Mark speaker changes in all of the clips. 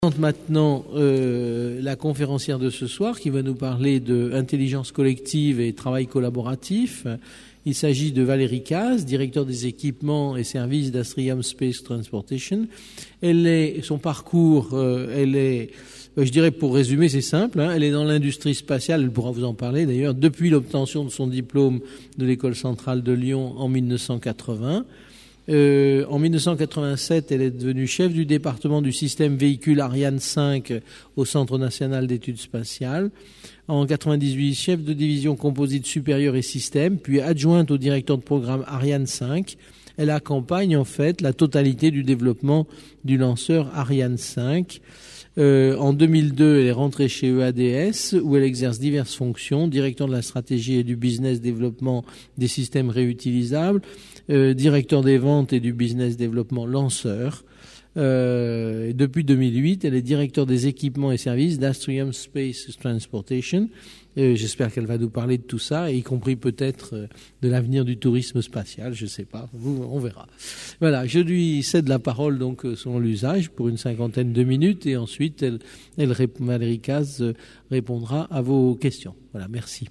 Speaker 1: Maintenant, la conférencière de ce soir qui va nous parler de intelligence collective et travail collaboratif. Il s'agit de Valérie Caz, directeur des équipements et services d'Astrium Space Transportation. Son parcours, je dirais pour résumer, c'est simple, elle est dans l'industrie spatiale, elle pourra vous en parler d'ailleurs, depuis l'obtention de son diplôme de l'École centrale de Lyon en 1980. En 1987, elle est devenue chef du département du système véhicule Ariane 5 au Centre national d'études spatiales. En 1998, chef de division composite supérieure et système, puis adjointe au directeur de programme Ariane 5. Elle accompagne en fait la totalité du développement du lanceur Ariane 5. En 2002, elle est rentrée chez EADS où elle exerce diverses fonctions, directeur de la stratégie et du business développement des systèmes réutilisables, directeur des ventes et du business développement lanceur. Depuis 2008, elle est directeur des équipements et services d'Astrium Space Transportation. J'espère qu'elle va nous parler de tout ça, y compris peut-être de l'avenir du tourisme spatial, je ne sais pas, on verra. Voilà, je lui cède la parole donc selon l'usage pour une 50aine de minutes et ensuite Valérie Caz répondra à vos questions. Voilà, merci.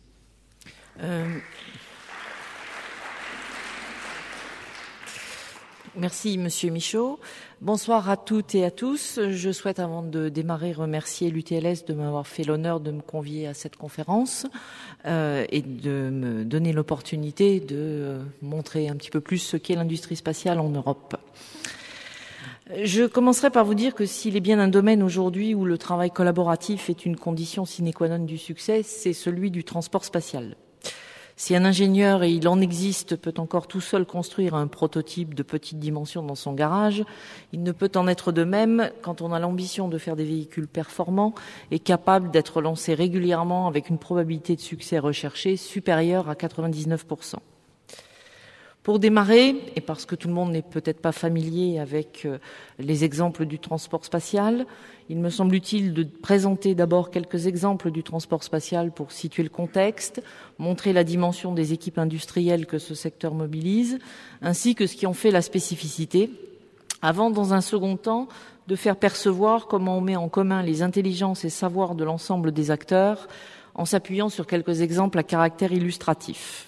Speaker 2: Merci Monsieur Michaud. Bonsoir à toutes et à tous. Je souhaite avant de démarrer remercier l'UTLS de m'avoir fait l'honneur de me convier à cette conférence et de me donner l'opportunité de montrer un petit peu plus ce qu'est l'industrie spatiale en Europe. Je commencerai par vous dire que s'il est bien un domaine aujourd'hui où le travail collaboratif est une condition sine qua non du succès, c'est celui du transport spatial. Si un ingénieur, et il en existe, peut encore tout seul construire un prototype de petite dimension dans son garage, il ne peut en être de même quand on a l'ambition de faire des véhicules performants et capables d'être lancés régulièrement avec une probabilité de succès recherchée supérieure à 99%. Pour démarrer, et parce que tout le monde n'est peut-être pas familier avec les exemples du transport spatial, il me semble utile de présenter d'abord quelques exemples du transport spatial pour situer le contexte, montrer la dimension des équipes industrielles que ce secteur mobilise, ainsi que ce qui en fait la spécificité, avant, dans un second temps, de faire percevoir comment on met en commun les intelligences et savoirs de l'ensemble des acteurs, en s'appuyant sur quelques exemples à caractère illustratif.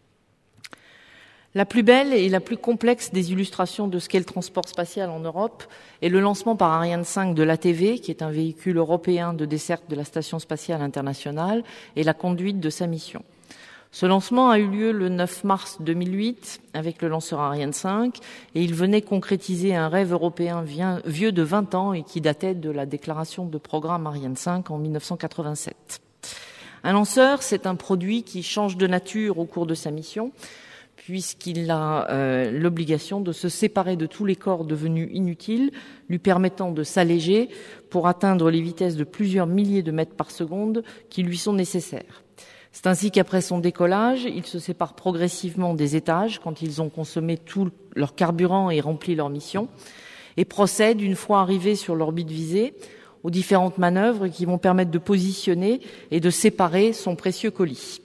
Speaker 2: La plus belle et la plus complexe des illustrations de ce qu'est le transport spatial en Europe est le lancement par Ariane 5 de l'ATV, qui est un véhicule européen de desserte de la Station spatiale internationale, et la conduite de sa mission. Ce lancement a eu lieu le 9 mars 2008 avec le lanceur Ariane 5 et il venait concrétiser un rêve européen vieux de 20 ans et qui datait de la déclaration de programme Ariane 5 en 1987. Un lanceur, c'est un produit qui change de nature au cours de sa mission, puisqu'il a l'obligation de se séparer de tous les corps devenus inutiles, lui permettant de s'alléger pour atteindre les vitesses de plusieurs milliers de mètres par seconde qui lui sont nécessaires. C'est ainsi qu'après son décollage, il se sépare progressivement des étages quand ils ont consommé tout leur carburant et rempli leur mission, et procède, une fois arrivé sur l'orbite visée, aux différentes manœuvres qui vont permettre de positionner et de séparer son précieux colis.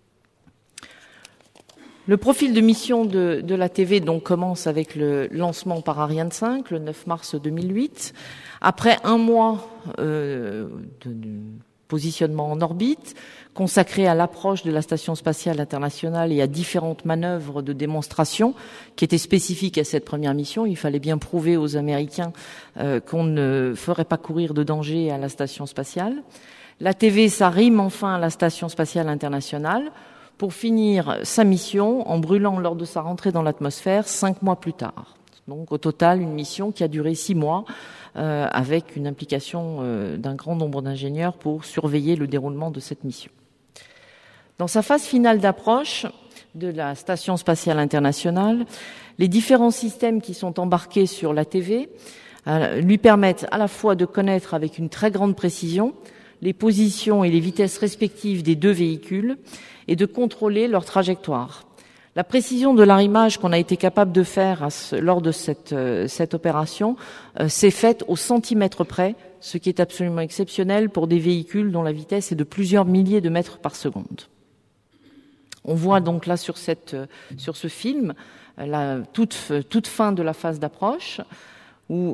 Speaker 2: Le profil de mission de l'ATV donc commence avec le lancement par Ariane 5 le 9 mars 2008. Après un mois de positionnement en orbite, consacré à l'approche de la Station spatiale internationale et à différentes manœuvres de démonstration qui étaient spécifiques à cette première mission, il fallait bien prouver aux Américains qu'on ne ferait pas courir de danger à la Station spatiale. L'ATV s'arrime enfin à la Station spatiale internationale pour finir sa mission en brûlant lors de sa rentrée dans l'atmosphère 5 mois plus tard. Donc au total, une mission qui a duré 6 mois avec une implication d'un grand nombre d'ingénieurs pour surveiller le déroulement de cette mission. Dans sa phase finale d'approche de la Station spatiale internationale, les différents systèmes qui sont embarqués sur l'ATV lui permettent à la fois de connaître avec une très grande précision les positions et les vitesses respectives des deux véhicules et de contrôler leur trajectoire. La précision de l'arrimage qu'on a été capable de faire lors de cette opération s'est faite au centimètre près, ce qui est absolument exceptionnel pour des véhicules dont la vitesse est de plusieurs milliers de mètres par seconde. On voit donc là sur ce film la toute fin de la phase d'approche. où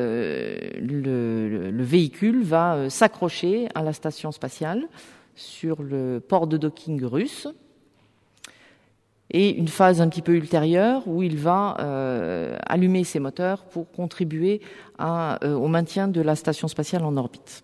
Speaker 2: le véhicule va s'accrocher à la station spatiale sur le port de docking russe, et une phase un petit peu ultérieure où il va allumer ses moteurs pour contribuer au maintien de la station spatiale en orbite.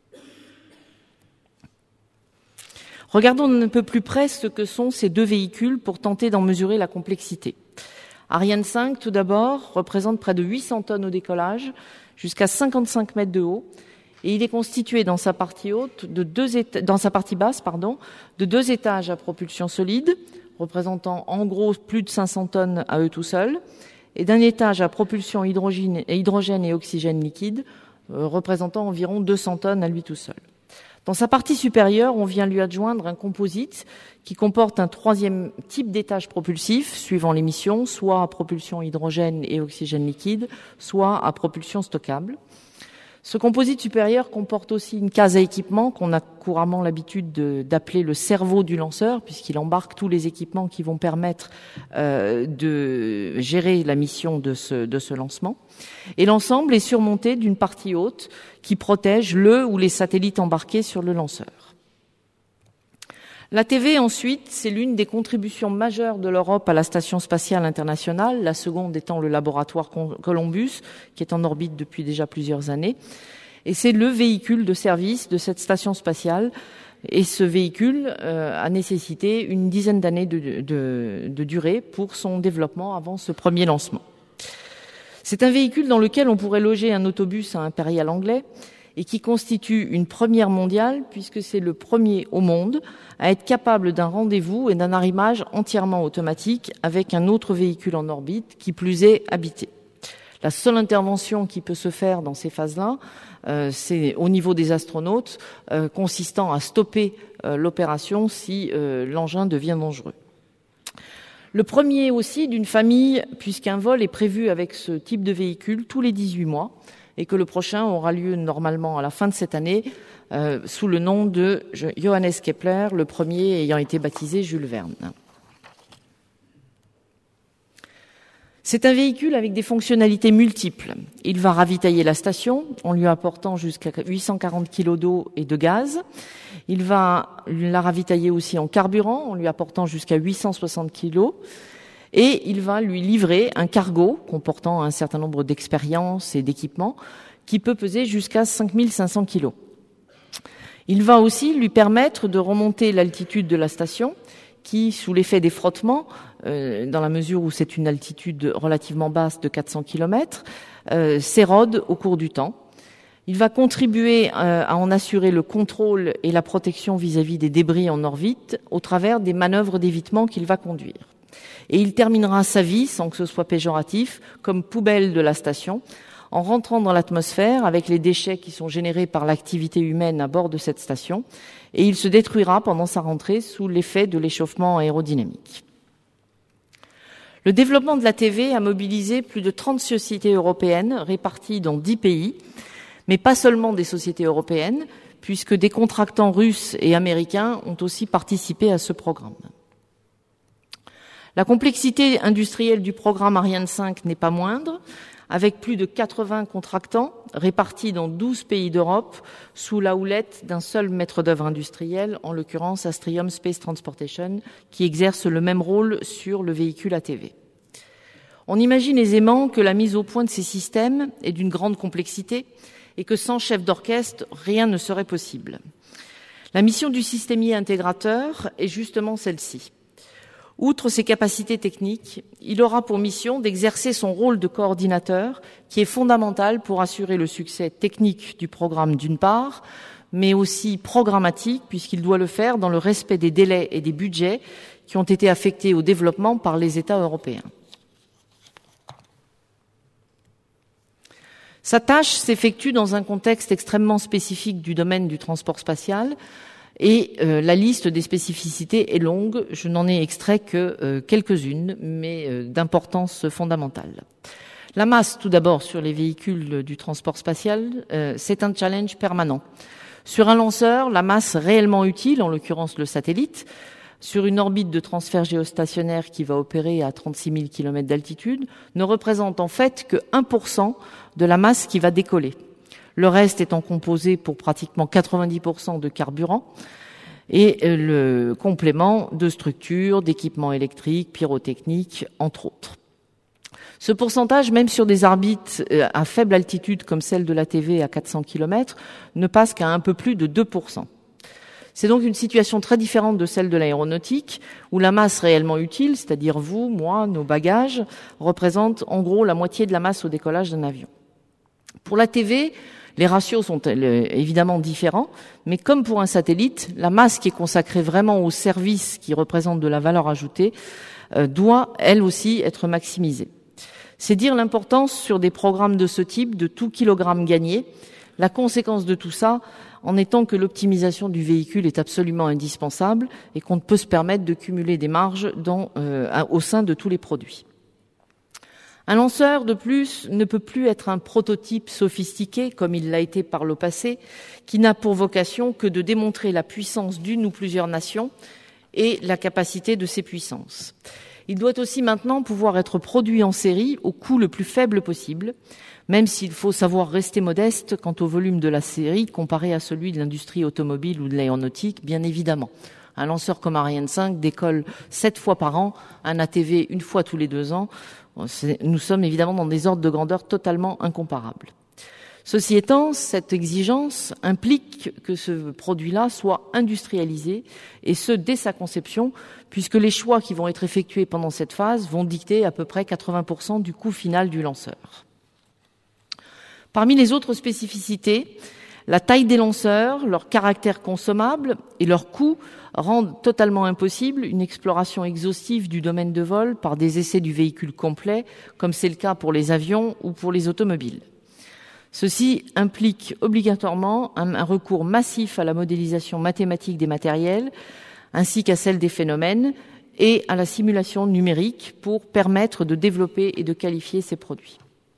Speaker 2: Regardons un peu plus près ce que sont ces deux véhicules pour tenter d'en mesurer la complexité. Ariane 5, tout d'abord, représente près de 800 tonnes au décollage, jusqu'à 55 mètres de haut, et il est constitué dans sa partie haute dans sa partie basse, de 2 étages à propulsion solide, représentant en gros plus de 500 tonnes à eux tout seuls, et d'un étage à propulsion hydrogène et oxygène liquide, représentant environ 200 tonnes à lui tout seul. Dans sa partie supérieure, on vient lui adjoindre un composite qui comporte un 3e type d'étage propulsif, suivant les missions, soit à propulsion hydrogène et oxygène liquide, soit à propulsion stockable. Ce composite supérieur comporte aussi une case à équipement qu'on a couramment l'habitude d'appeler le cerveau du lanceur, puisqu'il embarque tous les équipements qui vont permettre de gérer la mission de ce lancement. Et l'ensemble est surmonté d'une partie haute qui protège le ou les satellites embarqués sur le lanceur. L'ATV, ensuite, c'est l'une des contributions majeures de l'Europe à la Station spatiale internationale, la seconde étant le laboratoire Columbus, qui est en orbite depuis déjà plusieurs années. Et c'est le véhicule de service de cette station spatiale. Et ce véhicule a nécessité une dizaine d'années de durée pour son développement avant ce premier lancement. C'est un véhicule dans lequel on pourrait loger un autobus à impérial anglais, et qui constitue une première mondiale puisque c'est le premier au monde à être capable d'un rendez-vous et d'un arrimage entièrement automatique avec un autre véhicule en orbite, qui plus est habité. La seule intervention qui peut se faire dans ces phases-là, c'est au niveau des astronautes, consistant à stopper l'opération si l'engin devient dangereux. Le premier aussi d'une famille, puisqu'un vol est prévu avec ce type de véhicule tous les 18 mois, et que le prochain aura lieu normalement à la fin de cette année sous le nom de Johannes Kepler, le premier ayant été baptisé Jules Verne. C'est un véhicule avec des fonctionnalités multiples. Il va ravitailler la station en lui apportant jusqu'à 840 kg d'eau et de gaz. Il va la ravitailler aussi en carburant en lui apportant jusqu'à 860 kg. Et il va lui livrer un cargo comportant un certain nombre d'expériences et d'équipements qui peut peser jusqu'à 5500 kg. Il va aussi lui permettre de remonter l'altitude de la station qui, sous l'effet des frottements, dans la mesure où c'est une altitude relativement basse de 400 km, s'érode au cours du temps. Il va contribuer à en assurer le contrôle et la protection vis-à-vis des débris en orbite au travers des manœuvres d'évitement qu'il va conduire. Et il terminera sa vie, sans que ce soit péjoratif, comme poubelle de la station, en rentrant dans l'atmosphère avec les déchets qui sont générés par l'activité humaine à bord de cette station, et il se détruira pendant sa rentrée sous l'effet de l'échauffement aérodynamique. Le développement de l'ATV a mobilisé plus de 30 sociétés européennes réparties dans 10 pays, mais pas seulement des sociétés européennes, puisque des contractants russes et américains ont aussi participé à ce programme. La complexité industrielle du programme Ariane 5 n'est pas moindre, avec plus de 80 contractants répartis dans 12 pays d'Europe sous la houlette d'un seul maître d'œuvre industriel, en l'occurrence Astrium Space Transportation, qui exerce le même rôle sur le véhicule ATV. On imagine aisément que la mise au point de ces systèmes est d'une grande complexité et que sans chef d'orchestre, rien ne serait possible. La mission du systémier intégrateur est justement celle-ci. Outre ses capacités techniques, il aura pour mission d'exercer son rôle de coordinateur qui est fondamental pour assurer le succès technique du programme d'une part, mais aussi programmatique puisqu'il doit le faire dans le respect des délais et des budgets qui ont été affectés au développement par les États européens. Sa tâche s'effectue dans un contexte extrêmement spécifique du domaine du transport spatial, et la liste des spécificités est longue, je n'en ai extrait que quelques-unes, mais d'importance fondamentale. La masse, tout d'abord, sur les véhicules du transport spatial, c'est un challenge permanent. Sur un lanceur, la masse réellement utile, en l'occurrence le satellite, sur une orbite de transfert géostationnaire qui va opérer à 36 000 km d'altitude ne représente en fait que 1% de la masse qui va décoller. Le reste étant composé pour pratiquement 90% de carburant et le complément de structures, d'équipements électriques, pyrotechniques, entre autres. Ce pourcentage, même sur des orbites à faible altitude comme celle de l'ATV à 400 km, ne passe qu'à un peu plus de 2%. C'est donc une situation très différente de celle de l'aéronautique, où la masse réellement utile, c'est-à-dire vous, moi, nos bagages, représente en gros la moitié de la masse au décollage d'un avion. Pour l'ATV, les ratios sont évidemment différents, mais comme pour un satellite, la masse qui est consacrée vraiment au service qui représente de la valeur ajoutée doit, elle aussi, être maximisée. C'est dire l'importance sur des programmes de ce type de tout kilogramme gagné. La conséquence de tout ça, en étant que l'optimisation du véhicule est absolument indispensable et qu'on ne peut se permettre de cumuler des marges au sein de tous les produits. Un lanceur, de plus, ne peut plus être un prototype sophistiqué, comme il l'a été par le passé, qui n'a pour vocation que de démontrer la puissance d'une ou plusieurs nations et la capacité de ces puissances. Il doit aussi maintenant pouvoir être produit en série au coût le plus faible possible, même s'il faut savoir rester modeste quant au volume de la série comparé à celui de l'industrie automobile ou de l'aéronautique, bien évidemment. Un lanceur comme Ariane 5 décolle 7 fois par an, un ATV une fois tous les 2 ans. Nous sommes évidemment dans des ordres de grandeur totalement incomparables. Ceci étant, cette exigence implique que ce produit-là soit industrialisé, et ce, dès sa conception, puisque les choix qui vont être effectués pendant cette phase vont dicter à peu près 80% du coût final du lanceur. Parmi les autres spécificités, la taille des lanceurs, leur caractère consommable et leur coût rendent totalement impossible une exploration exhaustive du domaine de vol par des essais du véhicule complet, comme c'est le cas pour les avions ou pour les automobiles. Ceci implique obligatoirement un recours massif à la modélisation mathématique des matériels, ainsi qu'à celle des phénomènes et à la simulation numérique pour permettre de développer et de qualifier ces produits.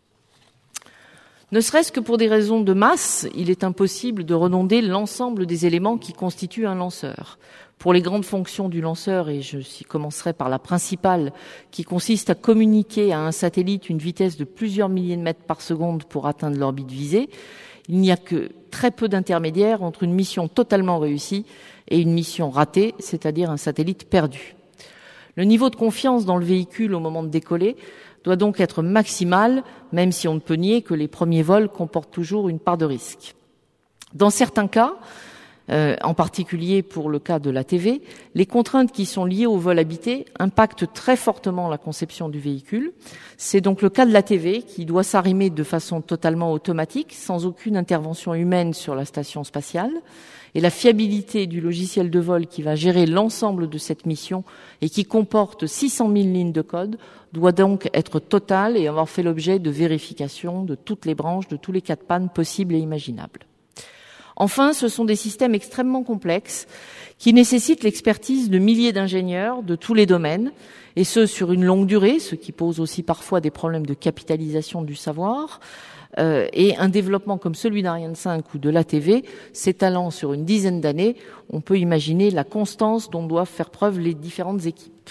Speaker 2: Ne serait-ce que pour des raisons de masse, il est impossible de renonder l'ensemble des éléments qui constituent un lanceur. Pour les grandes fonctions du lanceur, et je commencerai par la principale, qui consiste à communiquer à un satellite une vitesse de plusieurs milliers de mètres par seconde pour atteindre l'orbite visée, il n'y a que très peu d'intermédiaires entre une mission totalement réussie et une mission ratée, c'est-à-dire un satellite perdu. Le niveau de confiance dans le véhicule au moment de décoller doit donc être maximal, même si on ne peut nier que les premiers vols comportent toujours une part de risque. Dans certains cas, en particulier pour le cas de l'ATV, les contraintes qui sont liées au vol habité impactent très fortement la conception du véhicule. C'est donc le cas de l'ATV qui doit s'arrimer de façon totalement automatique, sans aucune intervention humaine sur la station spatiale. Et la fiabilité du logiciel de vol qui va gérer l'ensemble de cette mission et qui comporte 600 000 lignes de code doit donc être totale et avoir fait l'objet de vérification de toutes les branches, de tous les cas de panne possibles et imaginables. Enfin, ce sont des systèmes extrêmement complexes qui nécessitent l'expertise de milliers d'ingénieurs de tous les domaines, et ce sur une longue durée, ce qui pose aussi parfois des problèmes de capitalisation du savoir, et un développement comme celui d'Ariane 5 ou de l'ATV s'étalant sur une dizaine d'années, on peut imaginer la constance dont doivent faire preuve les différentes équipes.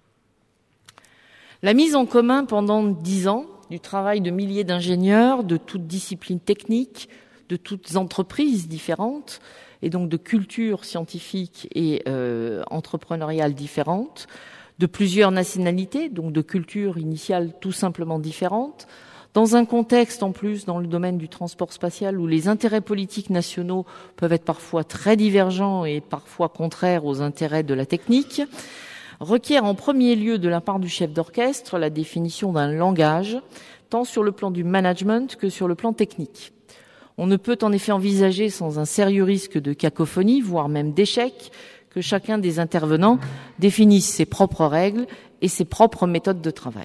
Speaker 2: La mise en commun pendant 10 ans du travail de milliers d'ingénieurs de toutes disciplines techniques, de toutes entreprises différentes, et donc de cultures scientifiques et entrepreneuriales différentes, de plusieurs nationalités, donc de cultures initiales tout simplement différentes, dans un contexte en plus dans le domaine du transport spatial où les intérêts politiques nationaux peuvent être parfois très divergents et parfois contraires aux intérêts de la technique, requiert en premier lieu de la part du chef d'orchestre la définition d'un langage, tant sur le plan du management que sur le plan technique. On ne peut en effet envisager sans un sérieux risque de cacophonie, voire même d'échec, que chacun des intervenants définisse ses propres règles et ses propres méthodes de travail.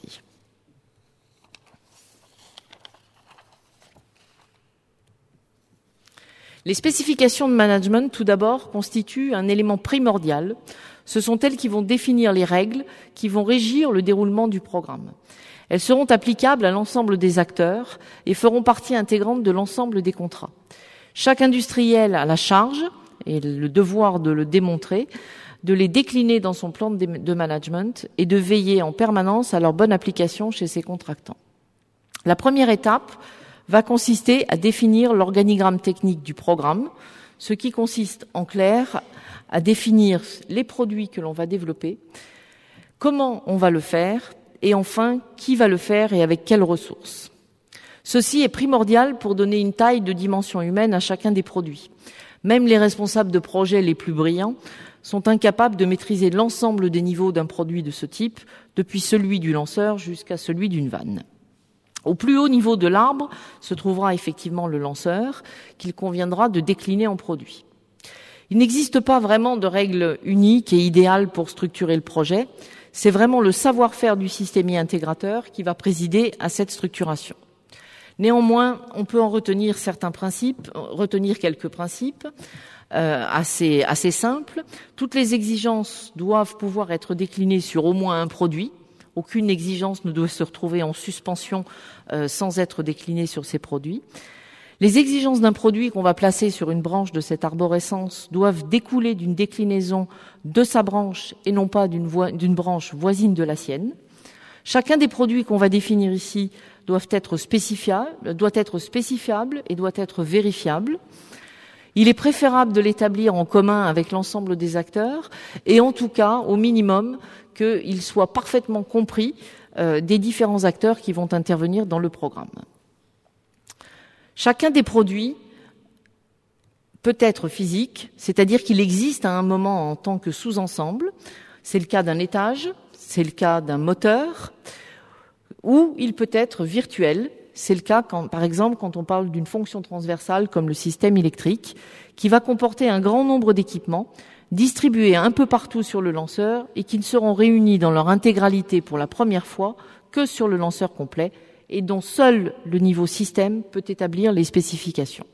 Speaker 2: Les spécifications de management, tout d'abord, constituent un élément primordial. Ce sont elles qui vont définir les règles, qui vont régir le déroulement du programme. Elles seront applicables à l'ensemble des acteurs et feront partie intégrante de l'ensemble des contrats. Chaque industriel a la charge, et le devoir de le démontrer, de les décliner dans son plan de management et de veiller en permanence à leur bonne application chez ses contractants. La première étape va consister à définir l'organigramme technique du programme, ce qui consiste en clair à définir les produits que l'on va développer, comment on va le faire et enfin qui va le faire et avec quelles ressources. Ceci est primordial pour donner une taille de dimension humaine à chacun des produits. Même les responsables de projets les plus brillants sont incapables de maîtriser l'ensemble des niveaux d'un produit de ce type, depuis celui du lanceur jusqu'à celui d'une vanne. Au plus haut niveau de l'arbre se trouvera effectivement le lanceur, qu'il conviendra de décliner en produit. Il n'existe pas vraiment de règle unique et idéale pour structurer le projet. C'est vraiment le savoir-faire du systémier intégrateur qui va présider à cette structuration. Néanmoins, on peut en retenir quelques principes assez simples. Toutes les exigences doivent pouvoir être déclinées sur au moins un produit. Aucune exigence ne doit se retrouver en suspension sans être déclinée sur ces produits. Les exigences d'un produit qu'on va placer sur une branche de cette arborescence doivent découler d'une déclinaison de sa branche et non pas d'une branche voisine de la sienne. Chacun des produits qu'on va définir ici doit être spécifiable et doit être vérifiable. Il est préférable de l'établir en commun avec l'ensemble des acteurs et en tout cas, au minimum, qu'il soit parfaitement compris des différents acteurs qui vont intervenir dans le programme. Chacun des produits peut être physique, c'est-à-dire qu'il existe à un moment en tant que sous-ensemble. C'est le cas d'un étage, c'est le cas d'un moteur, ou il peut être virtuel. C'est le cas, par exemple, quand on parle d'une fonction transversale comme le système électrique, qui va comporter un grand nombre d'équipements distribués un peu partout sur le lanceur et qui ne seront réunis dans leur intégralité pour la première fois que sur le lanceur complet et dont seul le niveau système peut établir les spécifications.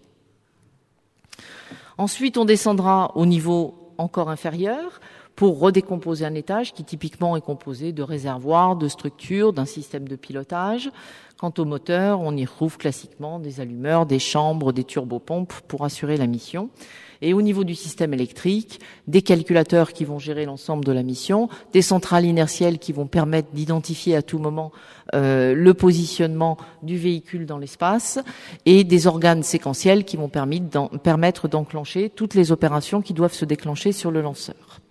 Speaker 2: Ensuite, on descendra au niveau encore inférieur pour redécomposer un étage qui typiquement est composé de réservoirs, de structures, d'un système de pilotage. Quant au moteur, on y retrouve classiquement des allumeurs, des chambres, des turbopompes pour assurer la mission. Et au niveau du système électrique, des calculateurs qui vont gérer l'ensemble de la mission, des centrales inertielles qui vont permettre d'identifier à tout moment le positionnement du véhicule dans l'espace et des organes séquentiels qui vont permettre d'enclencher toutes les opérations qui doivent se déclencher sur le lanceur.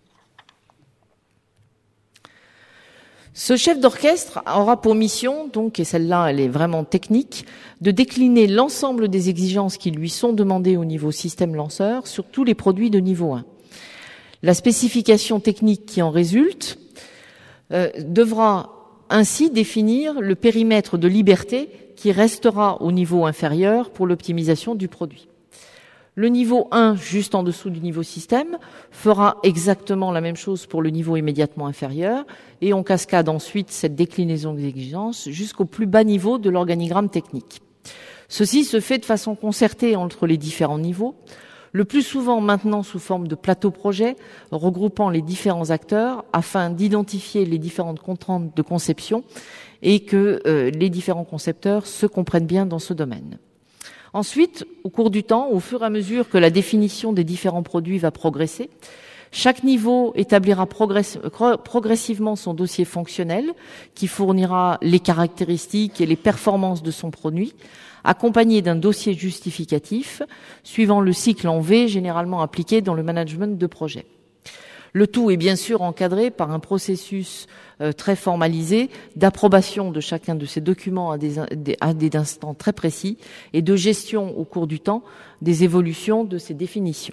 Speaker 2: Ce chef d'orchestre aura pour mission, donc, et celle-là, elle est vraiment technique, de décliner l'ensemble des exigences qui lui sont demandées au niveau système lanceur sur tous les produits de niveau 1. La spécification technique qui en résulte devra ainsi définir le périmètre de liberté qui restera au niveau inférieur pour l'optimisation du produit. Le niveau 1, juste en dessous du niveau système, fera exactement la même chose pour le niveau immédiatement inférieur et on cascade ensuite cette déclinaison des exigences jusqu'au plus bas niveau de l'organigramme technique. Ceci se fait de façon concertée entre les différents niveaux, le plus souvent maintenant sous forme de plateau projet, regroupant les différents acteurs afin d'identifier les différentes contraintes de conception et que les différents concepteurs se comprennent bien dans ce domaine. Ensuite, au cours du temps, au fur et à mesure que la définition des différents produits va progresser, chaque niveau établira progressivement son dossier fonctionnel qui fournira les caractéristiques et les performances de son produit, accompagné d'un dossier justificatif suivant le cycle en V généralement appliqué dans le management de projet. Le tout est bien sûr encadré par un processus très formalisé d'approbation de chacun de ces documents à des instants très précis et de gestion au cours du temps des évolutions de ces définitions.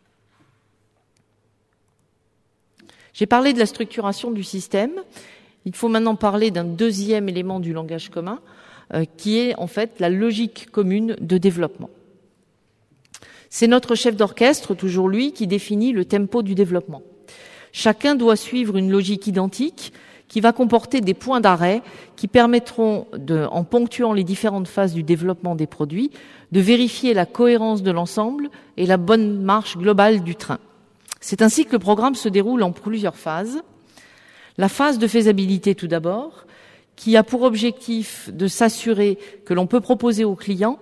Speaker 2: J'ai parlé de la structuration du système. Il faut maintenant parler d'un deuxième élément du langage commun qui est en fait la logique commune de développement. C'est notre chef d'orchestre, toujours lui, qui définit le tempo du développement. Chacun doit suivre une logique identique qui va comporter des points d'arrêt qui permettront, en ponctuant les différentes phases du développement des produits, de vérifier la cohérence de l'ensemble et la bonne marche globale du train. C'est ainsi que le programme se déroule en plusieurs phases. La phase de faisabilité tout d'abord, qui a pour objectif de s'assurer que l'on peut proposer au client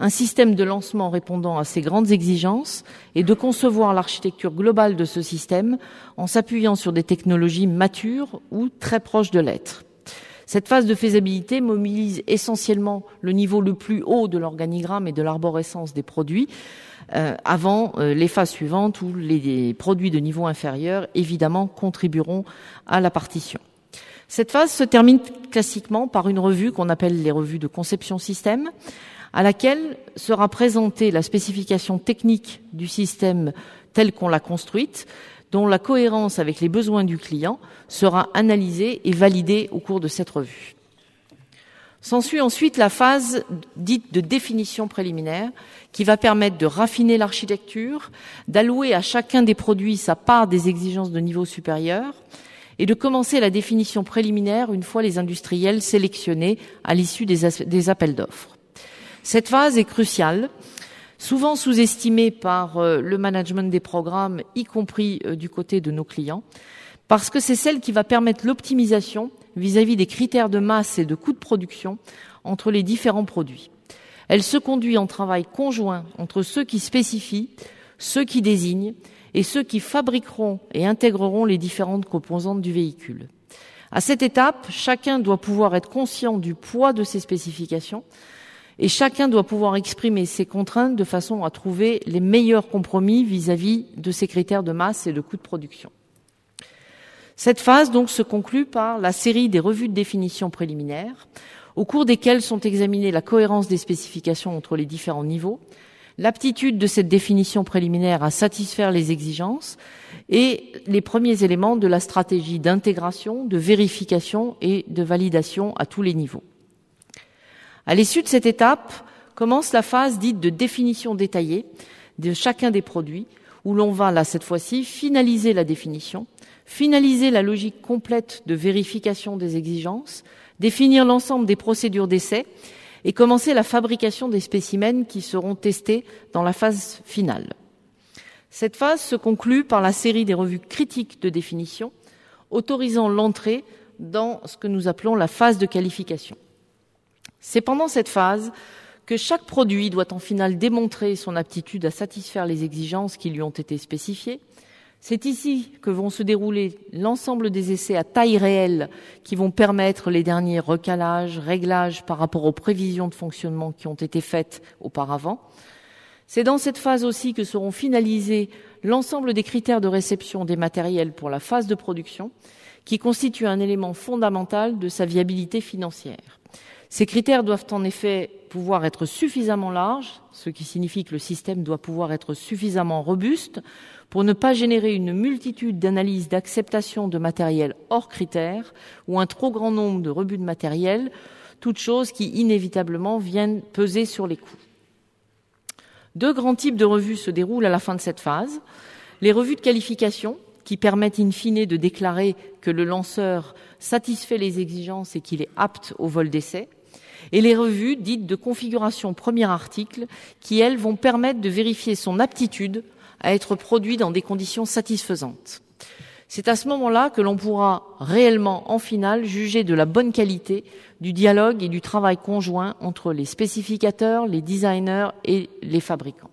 Speaker 2: un système de lancement répondant à ces grandes exigences et de concevoir l'architecture globale de ce système en s'appuyant sur des technologies matures ou très proches de l'être. Cette phase de faisabilité mobilise essentiellement le niveau le plus haut de l'organigramme et de l'arborescence des produits, avant les phases suivantes où les produits de niveau inférieur, évidemment, contribueront à la partition. Cette phase se termine classiquement par une revue qu'on appelle les revues de conception système, à laquelle sera présentée la spécification technique du système tel qu'on l'a construite, dont la cohérence avec les besoins du client sera analysée et validée au cours de cette revue. S'ensuit ensuite la phase dite de définition préliminaire, qui va permettre de raffiner l'architecture, d'allouer à chacun des produits sa part des exigences de niveau supérieur, et de commencer la définition préliminaire une fois les industriels sélectionnés à l'issue des appels d'offres. Cette phase est cruciale, souvent sous-estimée par le management des programmes, y compris du côté de nos clients, parce que c'est celle qui va permettre l'optimisation vis-à-vis des critères de masse et de coût de production entre les différents produits. Elle se conduit en travail conjoint entre ceux qui spécifient, ceux qui désignent et ceux qui fabriqueront et intégreront les différentes composantes du véhicule. À cette étape, chacun doit pouvoir être conscient du poids de ses spécifications et chacun doit pouvoir exprimer ses contraintes de façon à trouver les meilleurs compromis vis-à-vis de ses critères de masse et de coût de production. Cette phase donc se conclut par la série des revues de définition préliminaires, au cours desquelles sont examinées la cohérence des spécifications entre les différents niveaux, l'aptitude de cette définition préliminaire à satisfaire les exigences et les premiers éléments de la stratégie d'intégration, de vérification et de validation à tous les niveaux. À l'issue de cette étape, commence la phase dite de définition détaillée de chacun des produits, où l'on va, là, cette fois-ci, finaliser la définition, finaliser la logique complète de vérification des exigences, définir l'ensemble des procédures d'essai et commencer la fabrication des spécimens qui seront testés dans la phase finale. Cette phase se conclut par la série des revues critiques de définition, autorisant l'entrée dans ce que nous appelons la phase de qualification. C'est pendant cette phase que chaque produit doit en finale démontrer son aptitude à satisfaire les exigences qui lui ont été spécifiées. C'est ici que vont se dérouler l'ensemble des essais à taille réelle qui vont permettre les derniers recalages, réglages par rapport aux prévisions de fonctionnement qui ont été faites auparavant. C'est dans cette phase aussi que seront finalisés l'ensemble des critères de réception des matériels pour la phase de production, qui constitue un élément fondamental de sa viabilité financière. Ces critères doivent en effet pouvoir être suffisamment larges, ce qui signifie que le système doit pouvoir être suffisamment robuste pour ne pas générer une multitude d'analyses d'acceptation de matériel hors critères ou un trop grand nombre de rebuts de matériel, toutes choses qui inévitablement viennent peser sur les coûts. Deux grands types de revues se déroulent à la fin de cette phase. Les revues de qualification, qui permettent in fine de déclarer que le lanceur satisfait les exigences et qu'il est apte au vol d'essai, et les revues dites de configuration premier article, qui, elles, vont permettre de vérifier son aptitude à être produit dans des conditions satisfaisantes. C'est à ce moment-là que l'on pourra réellement, en finale, juger de la bonne qualité du dialogue et du travail conjoint entre les spécificateurs, les designers et les fabricants.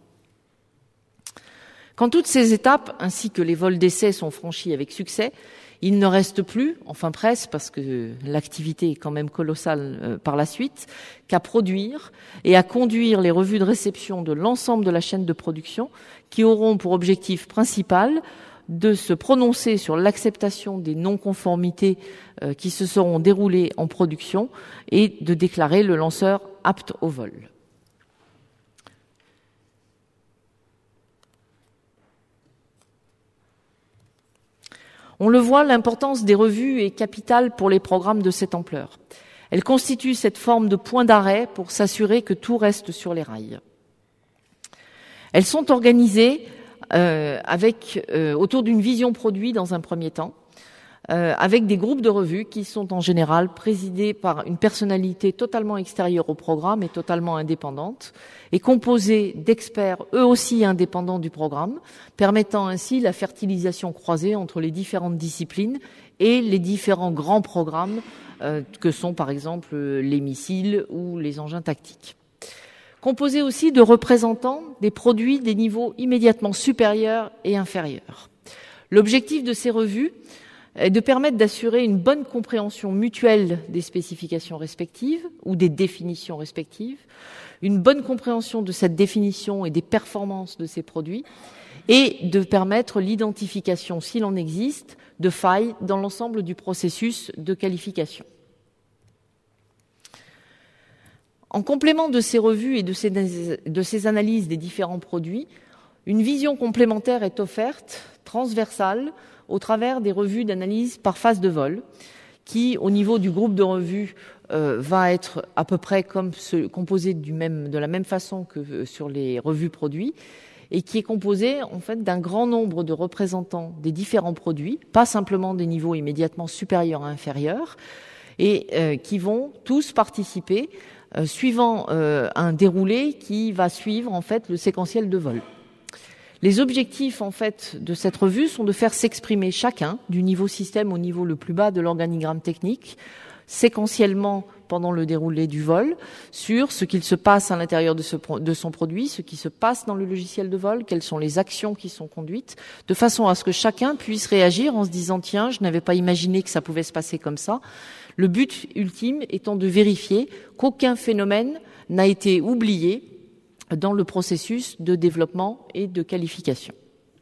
Speaker 2: Quand toutes ces étapes, ainsi que les vols d'essai, sont franchis avec succès, il ne reste plus, enfin presque, parce que l'activité est quand même colossale par la suite, qu'à produire et à conduire les revues de réception de l'ensemble de la chaîne de production, qui auront pour objectif principal de se prononcer sur l'acceptation des non-conformités qui se seront déroulées en production et de déclarer le lanceur apte au vol. On le voit, l'importance des revues est capitale pour les programmes de cette ampleur. Elle constitue cette forme de point d'arrêt pour s'assurer que tout reste sur les rails. Elles sont organisées autour d'une vision produit dans un premier temps, avec des groupes de revues qui sont en général présidés par une personnalité totalement extérieure au programme et totalement indépendante, et composés d'experts eux aussi indépendants du programme, permettant ainsi la fertilisation croisée entre les différentes disciplines et les différents grands programmes que sont par exemple les missiles ou les engins tactiques. composée aussi de représentants des produits des niveaux immédiatement supérieurs et inférieurs. L'objectif de ces revues est de permettre d'assurer une bonne compréhension mutuelle des spécifications respectives ou des définitions respectives, une bonne compréhension de cette définition et des performances de ces produits, et de permettre l'identification, s'il en existe, de failles dans l'ensemble du processus de qualification. En complément de ces revues et de ces analyses des différents produits, une vision complémentaire est offerte, transversale, au travers des revues d'analyse par phase de vol, qui, au niveau du groupe de revues, va être à peu près composé de la même façon que sur les revues produits, et qui est composé en fait d'un grand nombre de représentants des différents produits, pas simplement des niveaux immédiatement supérieurs et inférieurs, et qui vont tous participer suivant un déroulé qui va suivre en fait le séquentiel de vol. Les objectifs en fait de cette revue sont de faire s'exprimer chacun du niveau système au niveau le plus bas de l'organigramme technique, séquentiellement pendant le déroulé du vol, sur ce qu'il se passe à l'intérieur de son produit, ce qui se passe dans le logiciel de vol, quelles sont les actions qui sont conduites, de façon à ce que chacun puisse réagir en se disant « Tiens, je n'avais pas imaginé que ça pouvait se passer comme ça ». Le but ultime étant de vérifier qu'aucun phénomène n'a été oublié dans le processus de développement et de qualification.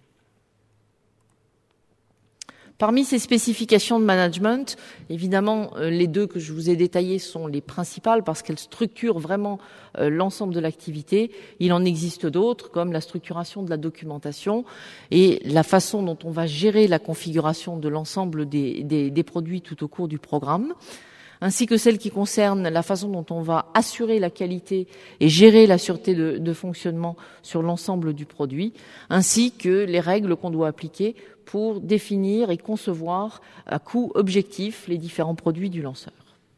Speaker 2: Parmi ces spécifications de management, évidemment, les deux que je vous ai détaillées sont les principales parce qu'elles structurent vraiment l'ensemble de l'activité. Il en existe d'autres, comme la structuration de la documentation et la façon dont on va gérer la configuration de l'ensemble des produits tout au cours du programme, ainsi que celles qui concernent la façon dont on va assurer la qualité et gérer la sûreté de fonctionnement sur l'ensemble du produit, ainsi que les règles qu'on doit appliquer pour définir et concevoir à coût objectif les différents produits du lanceur.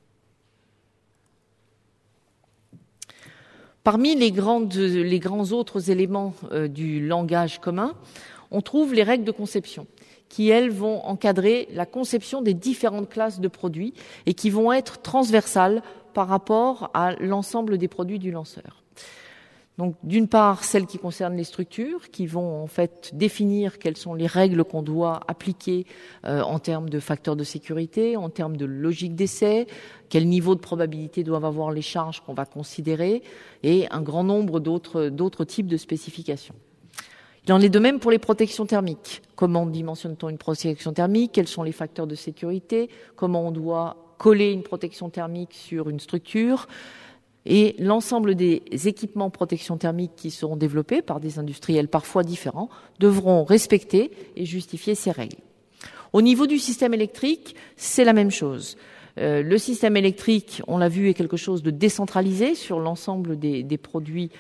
Speaker 2: Parmi les grands autres éléments du langage commun, on trouve les règles de conception, qui, elles, vont encadrer la conception des différentes classes de produits et qui vont être transversales par rapport à l'ensemble des produits du lanceur. Donc, d'une part, celles qui concernent les structures, qui vont en fait définir quelles sont les règles qu'on doit appliquer en termes de facteurs de sécurité, en termes de logique d'essai, quel niveau de probabilité doivent avoir les charges qu'on va considérer, et un grand nombre d'autres types de spécifications. Il en est de même pour les protections thermiques. Comment dimensionne-t-on une protection thermique? Quels sont les facteurs de sécurité? Comment on doit coller une protection thermique sur une structure? Et l'ensemble des équipements protection thermique qui seront développés par des industriels parfois différents devront respecter et justifier ces règles. Au niveau du système électrique, c'est la même chose. Le système électrique, on l'a vu, est quelque chose de décentralisé sur l'ensemble des produits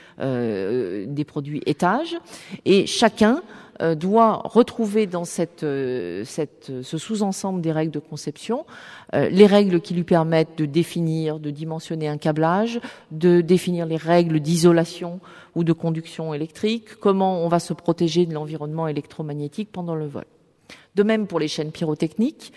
Speaker 2: étages, et chacun doit retrouver dans ce sous-ensemble des règles de conception les règles qui lui permettent de définir, de dimensionner un câblage, de définir les règles d'isolation ou de conduction électrique, comment on va se protéger de l'environnement électromagnétique pendant le vol. De même pour les chaînes pyrotechniques.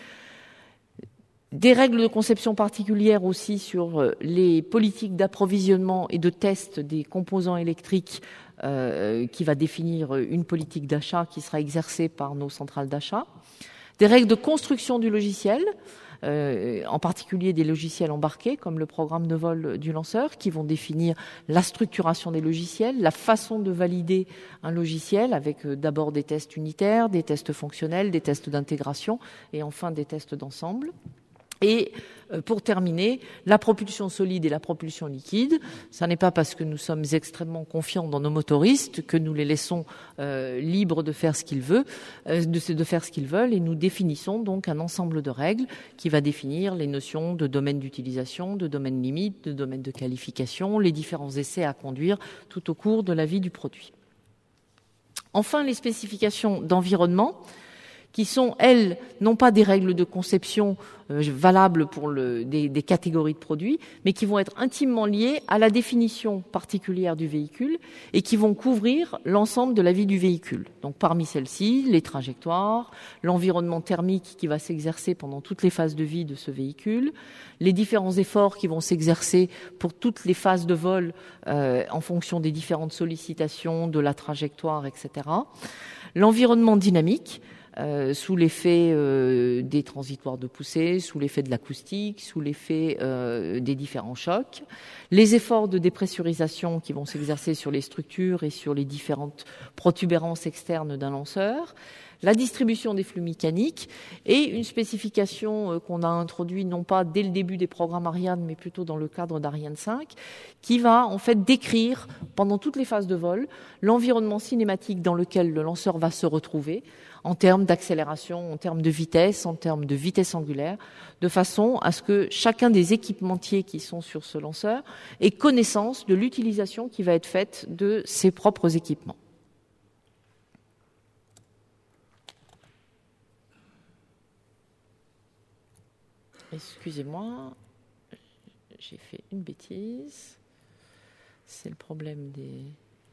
Speaker 2: Des règles de conception particulières aussi sur les politiques d'approvisionnement et de test des composants électriques qui va définir une politique d'achat qui sera exercée par nos centrales d'achat. Des règles de construction du logiciel, en particulier des logiciels embarqués comme le programme de vol du lanceur, qui vont définir la structuration des logiciels, la façon de valider un logiciel avec d'abord des tests unitaires, des tests fonctionnels, des tests d'intégration et enfin des tests d'ensemble. Et pour terminer, la propulsion solide et la propulsion liquide, ça n'est pas parce que nous sommes extrêmement confiants dans nos motoristes que nous les laissons libres de faire ce qu'ils veulent, et nous définissons donc un ensemble de règles qui va définir les notions de domaine d'utilisation, de domaine limite, de domaine de qualification, les différents essais à conduire tout au cours de la vie du produit. Enfin, les spécifications d'environnement, qui sont, elles, non pas des règles de conception valables pour des catégories de produits, mais qui vont être intimement liées à la définition particulière du véhicule et qui vont couvrir l'ensemble de la vie du véhicule. Donc parmi celles-ci, les trajectoires, l'environnement thermique qui va s'exercer pendant toutes les phases de vie de ce véhicule, les différents efforts qui vont s'exercer pour toutes les phases de vol en fonction des différentes sollicitations, de la trajectoire, etc. L'environnement dynamique, sous l'effet des transitoires de poussée, sous l'effet de l'acoustique, sous l'effet des différents chocs, les efforts de dépressurisation qui vont s'exercer sur les structures et sur les différentes protubérances externes d'un lanceur, la distribution des flux mécaniques et une spécification qu'on a introduite non pas dès le début des programmes Ariane, mais plutôt dans le cadre d'Ariane 5, qui va en fait décrire pendant toutes les phases de vol l'environnement cinématique dans lequel le lanceur va se retrouver en termes d'accélération, en termes de vitesse, en termes de vitesse angulaire, de façon à ce que chacun des équipementiers qui sont sur ce lanceur ait connaissance de l'utilisation qui va être faite de ses propres équipements. Excusez-moi, j'ai fait une bêtise. C'est le problème des...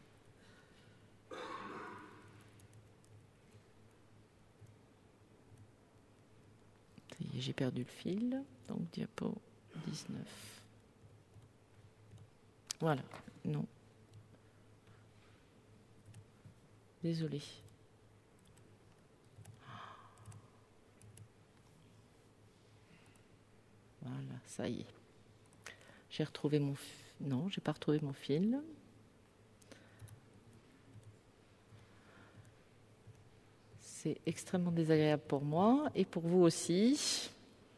Speaker 2: Ça y est, j'ai perdu le fil. Donc, diapo 19. Voilà, non. Désolée. Voilà, ça y est. J'ai retrouvé mon... Non, j'ai pas retrouvé mon fil. C'est extrêmement désagréable pour moi et pour vous aussi.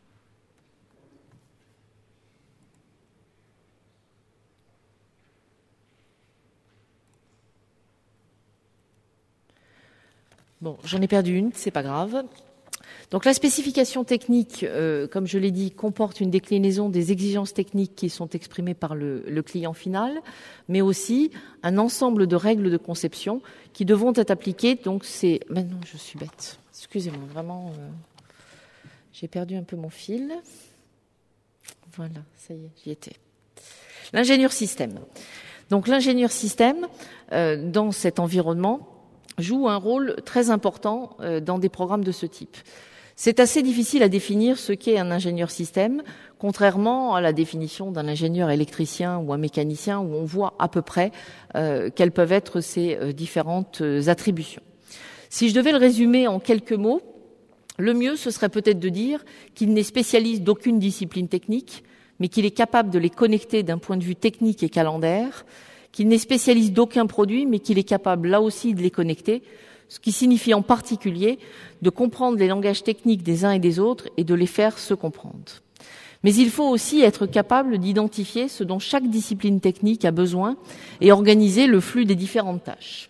Speaker 2: Bon, j'en ai perdu une, c'est pas grave. Donc la spécification technique, comme je l'ai dit, comporte une déclinaison des exigences techniques qui sont exprimées par le client final, mais aussi un ensemble de règles de conception qui devront être appliquées. Donc c'est... Maintenant, je suis bête. Excusez-moi, vraiment, j'ai perdu un peu mon fil. Voilà, ça y est, j'y étais. L'ingénieur système. Donc l'ingénieur système, dans cet environnement, joue un rôle très important dans des programmes de ce type. C'est assez difficile à définir ce qu'est un ingénieur système, contrairement à la définition d'un ingénieur électricien ou un mécanicien où on voit à peu près quelles peuvent être ces différentes attributions. Si je devais le résumer en quelques mots, le mieux ce serait peut-être de dire qu'il n'est spécialiste d'aucune discipline technique, mais qu'il est capable de les connecter d'un point de vue technique et calendaire, qu'il n'est spécialiste d'aucun produit, mais qu'il est capable là aussi de les connecter, ce qui signifie en particulier de comprendre les langages techniques des uns et des autres et de les faire se comprendre. Mais il faut aussi être capable d'identifier ce dont chaque discipline technique a besoin et organiser le flux des différentes tâches.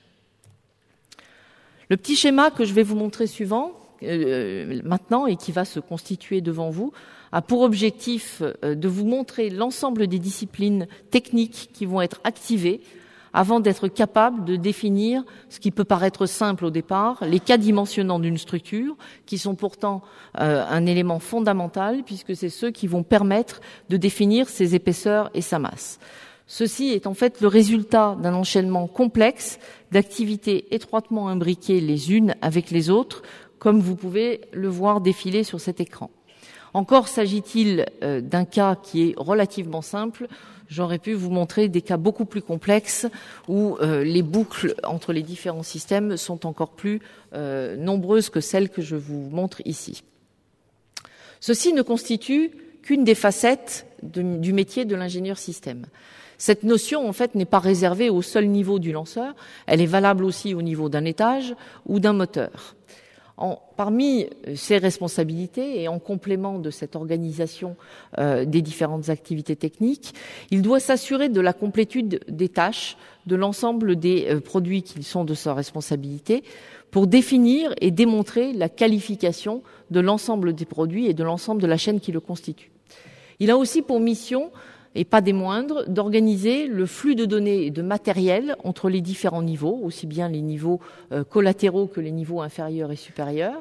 Speaker 2: Le petit schéma que je vais vous montrer maintenant et qui va se constituer devant vous a pour objectif de vous montrer l'ensemble des disciplines techniques qui vont être activées avant d'être capable de définir ce qui peut paraître simple au départ, les cas dimensionnants d'une structure, qui sont pourtant un élément fondamental, puisque c'est ceux qui vont permettre de définir ses épaisseurs et sa masse. Ceci est en fait le résultat d'un enchaînement complexe d'activités étroitement imbriquées les unes avec les autres, comme vous pouvez le voir défiler sur cet écran. Encore s'agit-il d'un cas qui est relativement simple. J'aurais pu vous montrer des cas beaucoup plus complexes où les boucles entre les différents systèmes sont encore plus nombreuses que celles que je vous montre ici. Ceci ne constitue qu'une des facettes du métier de l'ingénieur système. Cette notion, en fait, n'est pas réservée au seul niveau du lanceur. Elle est valable aussi au niveau d'un étage ou d'un moteur. Parmi ses responsabilités et en complément de cette organisation des différentes activités techniques, il doit s'assurer de la complétude des tâches de l'ensemble des produits qui sont de sa responsabilité pour définir et démontrer la qualification de l'ensemble des produits et de l'ensemble de la chaîne qui le constitue. Il a aussi pour mission, et pas des moindres, d'organiser le flux de données et de matériel entre les différents niveaux, aussi bien les niveaux collatéraux que les niveaux inférieurs et supérieurs,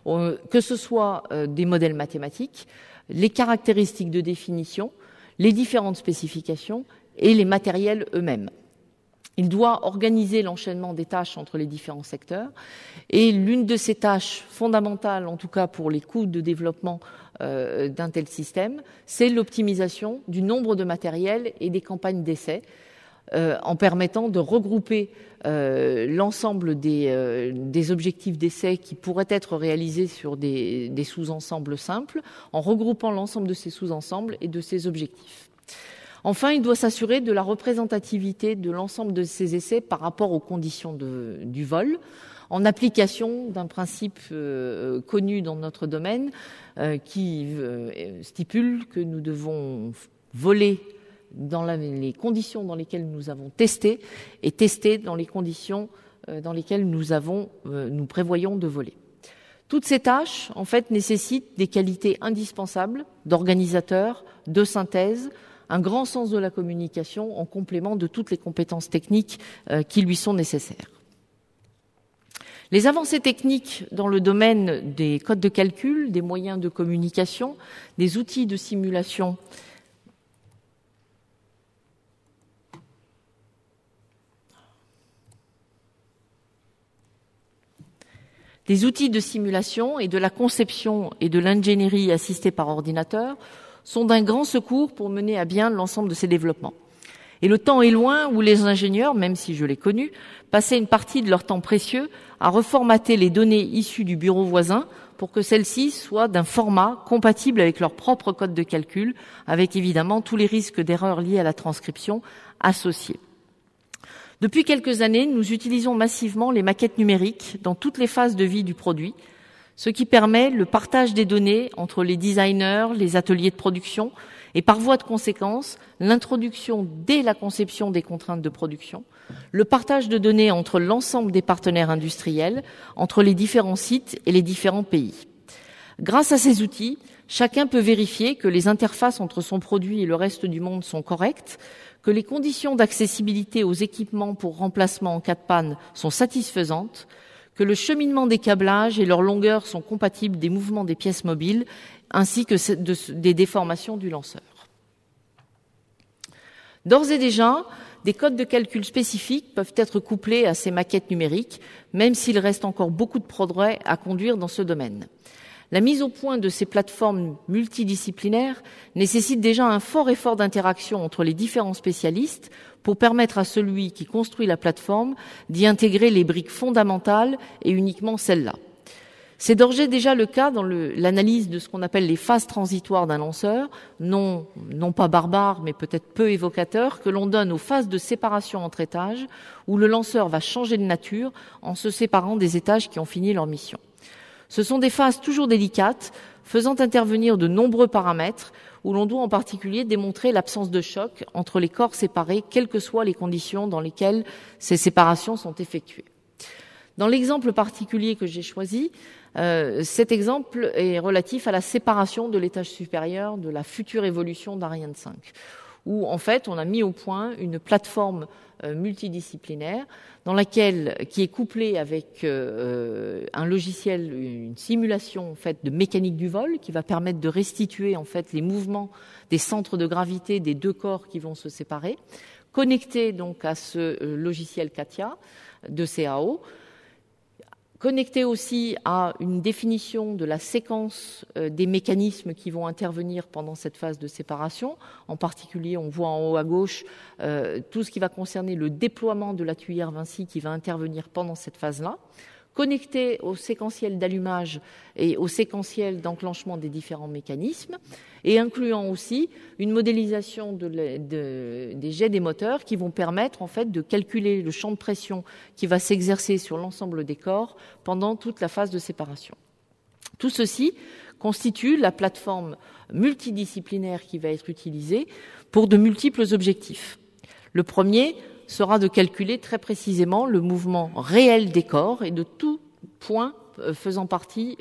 Speaker 2: que ce soit des modèles mathématiques, les caractéristiques de définition, les différentes spécifications et les matériels eux-mêmes. Il doit organiser l'enchaînement des tâches entre les différents secteurs et l'une de ces tâches fondamentales, en tout cas pour les coûts de développement d'un tel système, c'est l'optimisation du nombre de matériels et des campagnes d'essai en permettant de regrouper l'ensemble des objectifs d'essai qui pourraient être réalisés sur des sous-ensembles simples, en regroupant l'ensemble de ces sous-ensembles et de ces objectifs. Enfin, il doit s'assurer de la représentativité de l'ensemble de ces essais par rapport aux conditions du vol, en application d'un principe connu dans notre domaine qui stipule que nous devons voler dans les conditions dans lesquelles nous avons testé et tester dans les conditions dans lesquelles nous prévoyons de voler. Toutes ces tâches, en fait, nécessitent des qualités indispensables d'organisateur, de synthèse, un grand sens de la communication en complément de toutes les compétences techniques qui lui sont nécessaires. Les avancées techniques dans le domaine des codes de calcul, des moyens de communication, des outils de simulation et de la conception et de l'ingénierie assistée par ordinateur sont d'un grand secours pour mener à bien l'ensemble de ces développements. Et le temps est loin où les ingénieurs, même si je l'ai connu, passaient une partie de leur temps précieux à reformater les données issues du bureau voisin pour que celles-ci soient d'un format compatible avec leur propre code de calcul, avec évidemment tous les risques d'erreurs liés à la transcription associés. Depuis quelques années, nous utilisons massivement les maquettes numériques dans toutes les phases de vie du produit, ce qui permet le partage des données entre les designers, les ateliers de production et par voie de conséquence, l'introduction dès la conception des contraintes de production, le partage de données entre l'ensemble des partenaires industriels, entre les différents sites et les différents pays. Grâce à ces outils, chacun peut vérifier que les interfaces entre son produit et le reste du monde sont correctes, que les conditions d'accessibilité aux équipements pour remplacement en cas de panne sont satisfaisantes, que le cheminement des câblages et leur longueur sont compatibles des mouvements des pièces mobiles, ainsi que des déformations du lanceur. D'ores et déjà, des codes de calcul spécifiques peuvent être couplés à ces maquettes numériques, même s'il reste encore beaucoup de progrès à conduire dans ce domaine. La mise au point de ces plateformes multidisciplinaires nécessite déjà un fort effort d'interaction entre les différents spécialistes pour permettre à celui qui construit la plateforme d'y intégrer les briques fondamentales et uniquement celles-là. C'est d'ores et déjà le cas dans l'analyse de ce qu'on appelle les phases transitoires d'un lanceur, non pas barbare, mais peut-être peu évocateur, que l'on donne aux phases de séparation entre étages, où le lanceur va changer de nature en se séparant des étages qui ont fini leur mission. Ce sont des phases toujours délicates, faisant intervenir de nombreux paramètres, où l'on doit en particulier démontrer l'absence de choc entre les corps séparés, quelles que soient les conditions dans lesquelles ces séparations sont effectuées. Dans l'exemple particulier que j'ai choisi, cet exemple est relatif à la séparation de l'étage supérieur de la future évolution d'Ariane 5, où en fait on a mis au point une plateforme multidisciplinaire qui est couplée avec un logiciel, une simulation en fait de mécanique du vol qui va permettre de restituer en fait les mouvements des centres de gravité des deux corps qui vont se séparer, connecté donc à ce logiciel CATIA de CAO, connecté aussi à une définition de la séquence des mécanismes qui vont intervenir pendant cette phase de séparation. En particulier, on voit en haut à gauche tout ce qui va concerner le déploiement de la tuyère Vinci qui va intervenir pendant cette phase-là, connecté au séquentiel d'allumage et au séquentiel d'enclenchement des différents mécanismes, et incluant aussi une modélisation des jets des moteurs qui vont permettre en fait de calculer le champ de pression qui va s'exercer sur l'ensemble des corps pendant toute la phase de séparation. Tout ceci constitue la plateforme multidisciplinaire qui va être utilisée pour de multiples objectifs. Le premier sera de calculer très précisément le mouvement réel des corps et de tout point faisant partie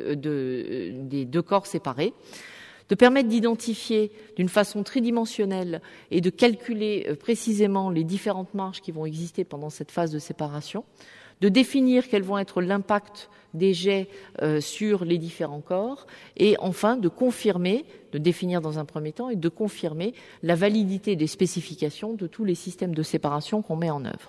Speaker 2: des deux corps séparés, de permettre d'identifier d'une façon tridimensionnelle et de calculer précisément les différentes marges qui vont exister pendant cette phase de séparation, de définir quels vont être l'impact des jets sur les différents corps, et enfin de confirmer, de définir dans un premier temps, et de confirmer la validité des spécifications de tous les systèmes de séparation qu'on met en œuvre.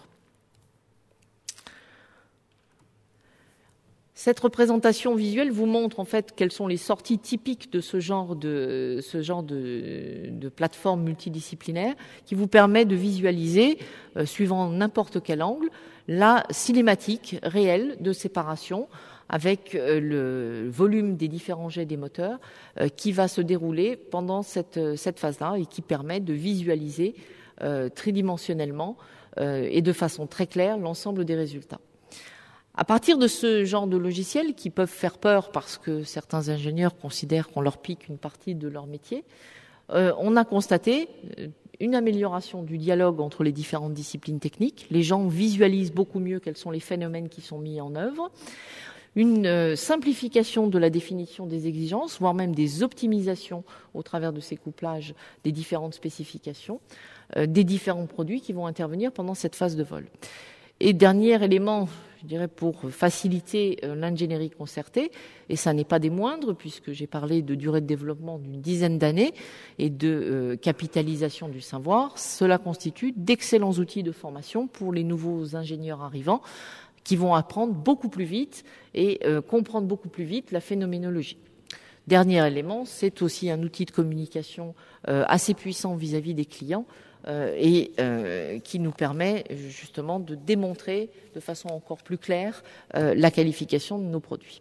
Speaker 2: Cette représentation visuelle vous montre en fait quelles sont les sorties typiques de ce genre de plateforme multidisciplinaire qui vous permet de visualiser, suivant n'importe quel angle, la cinématique réelle de séparation avec le volume des différents jets des moteurs qui va se dérouler pendant cette phase-là et qui permet de visualiser tridimensionnellement et de façon très claire l'ensemble des résultats. À partir de ce genre de logiciels qui peuvent faire peur parce que certains ingénieurs considèrent qu'on leur pique une partie de leur métier, on a constaté une amélioration du dialogue entre les différentes disciplines techniques. Les gens visualisent beaucoup mieux quels sont les phénomènes qui sont mis en œuvre. Une simplification de la définition des exigences, voire même des optimisations au travers de ces couplages des différentes spécifications, des différents produits qui vont intervenir pendant cette phase de vol. Et dernier élément, je dirais, pour faciliter l'ingénierie concertée, et ça n'est pas des moindres, puisque j'ai parlé de durée de développement d'une dizaine d'années et de capitalisation du savoir, cela constitue d'excellents outils de formation pour les nouveaux ingénieurs arrivants qui vont apprendre beaucoup plus vite et comprendre beaucoup plus vite la phénoménologie. Dernier élément, c'est aussi un outil de communication assez puissant vis-à-vis des clients, et qui nous permet justement de démontrer de façon encore plus claire la qualification de nos produits.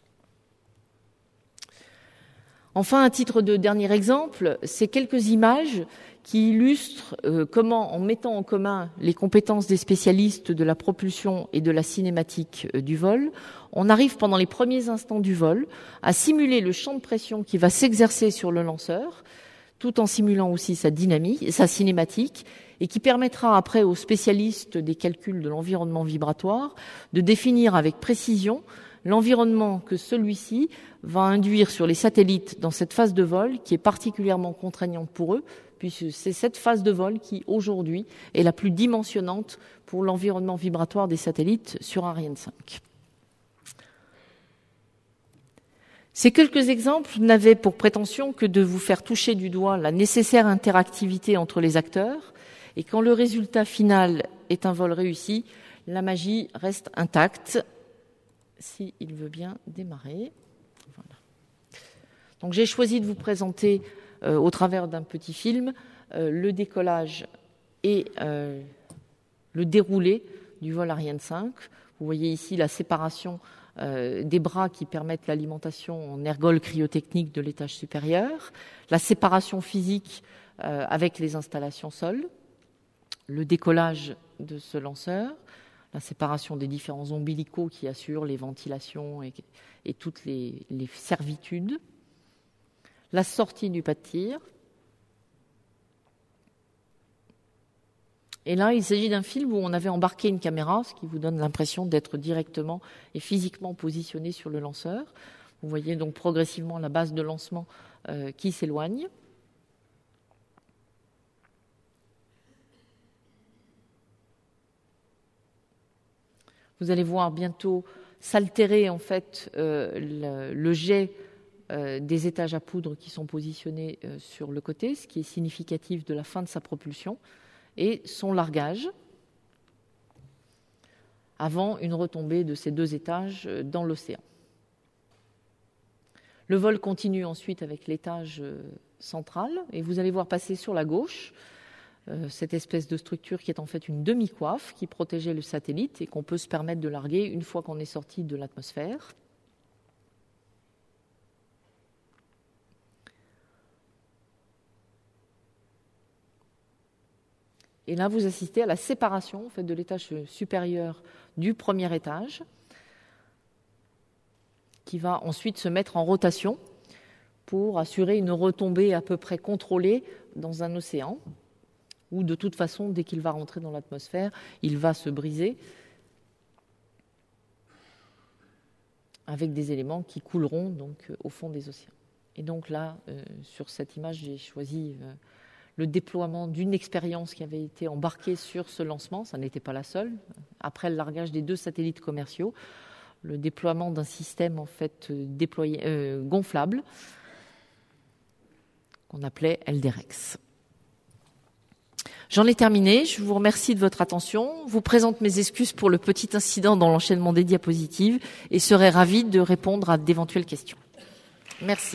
Speaker 2: Enfin, à titre de dernier exemple, c'est quelques images qui illustrent comment, en mettant en commun les compétences des spécialistes de la propulsion et de la cinématique du vol, on arrive pendant les premiers instants du vol à simuler le champ de pression qui va s'exercer sur le lanceur, tout en simulant aussi sa dynamique, sa cinématique, et qui permettra après aux spécialistes des calculs de l'environnement vibratoire de définir avec précision l'environnement que celui-ci va induire sur les satellites dans cette phase de vol qui est particulièrement contraignante pour eux, puisque c'est cette phase de vol qui, aujourd'hui, est la plus dimensionnante pour l'environnement vibratoire des satellites sur Ariane 5. Ces quelques exemples n'avaient pour prétention que de vous faire toucher du doigt la nécessaire interactivité entre les acteurs, et quand le résultat final est un vol réussi, la magie reste intacte, s'il veut bien démarrer. Voilà. Donc j'ai choisi de vous présenter, au travers d'un petit film, le décollage et le déroulé du vol Ariane 5. Vous voyez ici la séparation des bras qui permettent l'alimentation en ergol cryotechnique de l'étage supérieur, la séparation physique avec les installations sol, le décollage de ce lanceur, la séparation des différents ombilicaux qui assurent les ventilations et toutes les servitudes, la sortie du pas de tir. Et là, il s'agit d'un film où on avait embarqué une caméra, ce qui vous donne l'impression d'être directement et physiquement positionné sur le lanceur. Vous voyez donc progressivement la base de lancement qui s'éloigne. Vous allez voir bientôt s'altérer en fait le jet des étages à poudre qui sont positionnés sur le côté, ce qui est significatif de la fin de sa propulsion, et son largage avant une retombée de ces deux étages dans l'océan. Le vol continue ensuite avec l'étage central et vous allez voir passer sur la gauche cette espèce de structure qui est en fait une demi-coiffe qui protégeait le satellite et qu'on peut se permettre de larguer une fois qu'on est sorti de l'atmosphère. Et là, vous assistez à la séparation en fait, de l'étage supérieur du premier étage, qui va ensuite se mettre en rotation pour assurer une retombée à peu près contrôlée dans un océan, où de toute façon, dès qu'il va rentrer dans l'atmosphère, il va se briser avec des éléments qui couleront donc, au fond des océans. Et donc là, sur cette image, j'ai choisi le déploiement d'une expérience qui avait été embarquée sur ce lancement. Ça n'était pas la seule. Après le largage des 2 satellites commerciaux, le déploiement d'un système en fait gonflable qu'on appelait LDREX. J'en ai terminé. Je vous remercie de votre attention. Vous présente mes excuses pour le petit incident dans l'enchaînement des diapositives et serai ravie de répondre à d'éventuelles questions. Merci.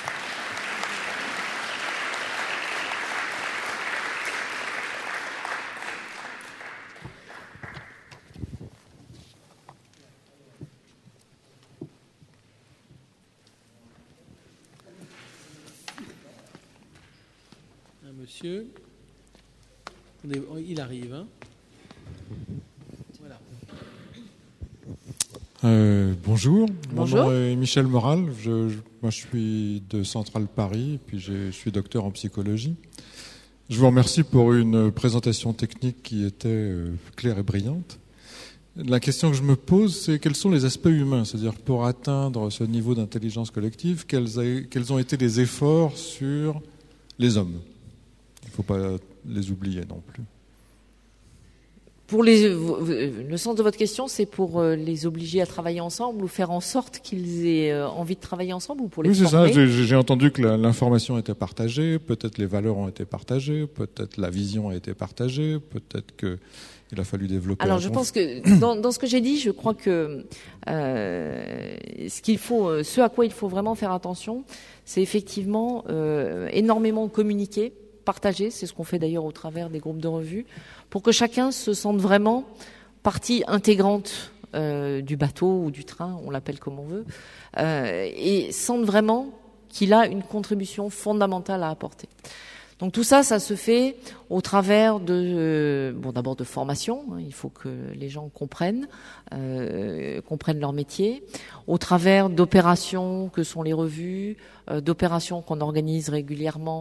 Speaker 1: Monsieur, il arrive. Hein. Voilà.
Speaker 3: Bonjour.
Speaker 2: Bonjour.
Speaker 3: Mon nom est Michel Moral. Moi, je suis de Centrale Paris, et puis je suis docteur en psychologie. Je vous remercie pour une présentation technique qui était claire et brillante. La question que je me pose, c'est quels sont les aspects humains, c'est-à-dire pour atteindre ce niveau d'intelligence collective, quels ont été les efforts sur les hommes. Il ne faut pas les oublier non plus.
Speaker 2: Le sens de votre question, c'est pour les obliger à travailler ensemble ou faire en sorte qu'ils aient envie de travailler ensemble ou pour les former?
Speaker 3: Oui, c'est ça. J'ai entendu que l'information était partagée, peut-être les valeurs ont été partagées, peut-être la vision a été partagée, peut-être qu'il a fallu développer.
Speaker 2: Alors, je pense que dans ce que j'ai dit, je crois que ce à quoi il faut vraiment faire attention, c'est effectivement énormément communiquer, partager. C'est ce qu'on fait d'ailleurs au travers des groupes de revue, pour que chacun se sente vraiment partie intégrante du bateau ou du train, on l'appelle comme on veut, et sente vraiment qu'il a une contribution fondamentale à apporter. Donc tout ça, ça se fait au travers d'abord de formation. Il faut que les gens comprennent leur métier. Au travers d'opérations que sont les revues, d'opérations qu'on organise régulièrement,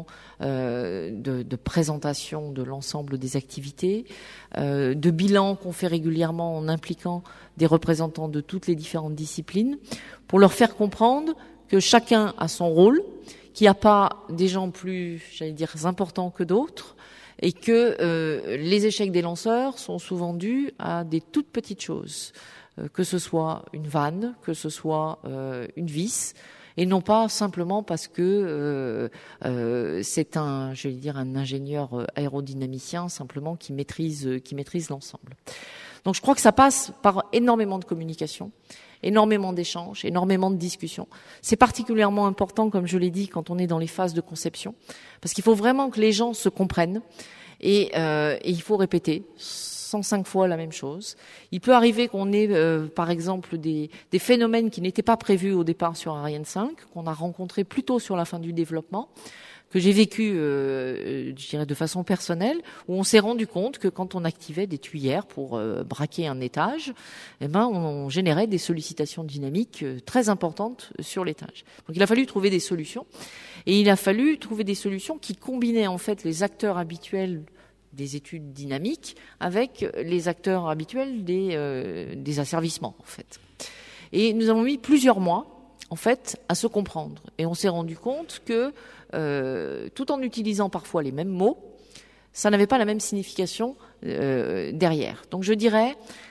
Speaker 2: de présentation de l'ensemble des activités, de bilans qu'on fait régulièrement en impliquant des représentants de toutes les différentes disciplines, pour leur faire comprendre que chacun a son rôle, qu'il n'y a pas des gens plus, importants que d'autres, et que les échecs des lanceurs sont souvent dus à des toutes petites choses, que ce soit une vanne, que ce soit une vis, et non pas simplement parce que c'est un ingénieur aérodynamicien simplement qui maîtrise l'ensemble. Donc je crois que ça passe par énormément de communication, énormément d'échanges, énormément de discussions. C'est particulièrement important, comme je l'ai dit, quand on est dans les phases de conception, parce qu'il faut vraiment que les gens se comprennent et il faut répéter 105 fois la même chose. Il peut arriver qu'on ait, par exemple, des phénomènes qui n'étaient pas prévus au départ sur Ariane 5, qu'on a rencontrés plutôt sur la fin du développement, que j'ai vécu, de façon personnelle, où on s'est rendu compte que quand on activait des tuyères pour braquer un étage, on générait des sollicitations dynamiques très importantes sur l'étage. Donc il a fallu trouver des solutions, et il a fallu trouver des solutions qui combinaient en fait les acteurs habituels des études dynamiques avec les acteurs habituels des asservissements, en fait. Et nous avons mis plusieurs mois, en fait, à se comprendre. Et on s'est rendu compte que tout en utilisant parfois les mêmes mots, ça n'avait pas la même signification derrière. Donc je dirais,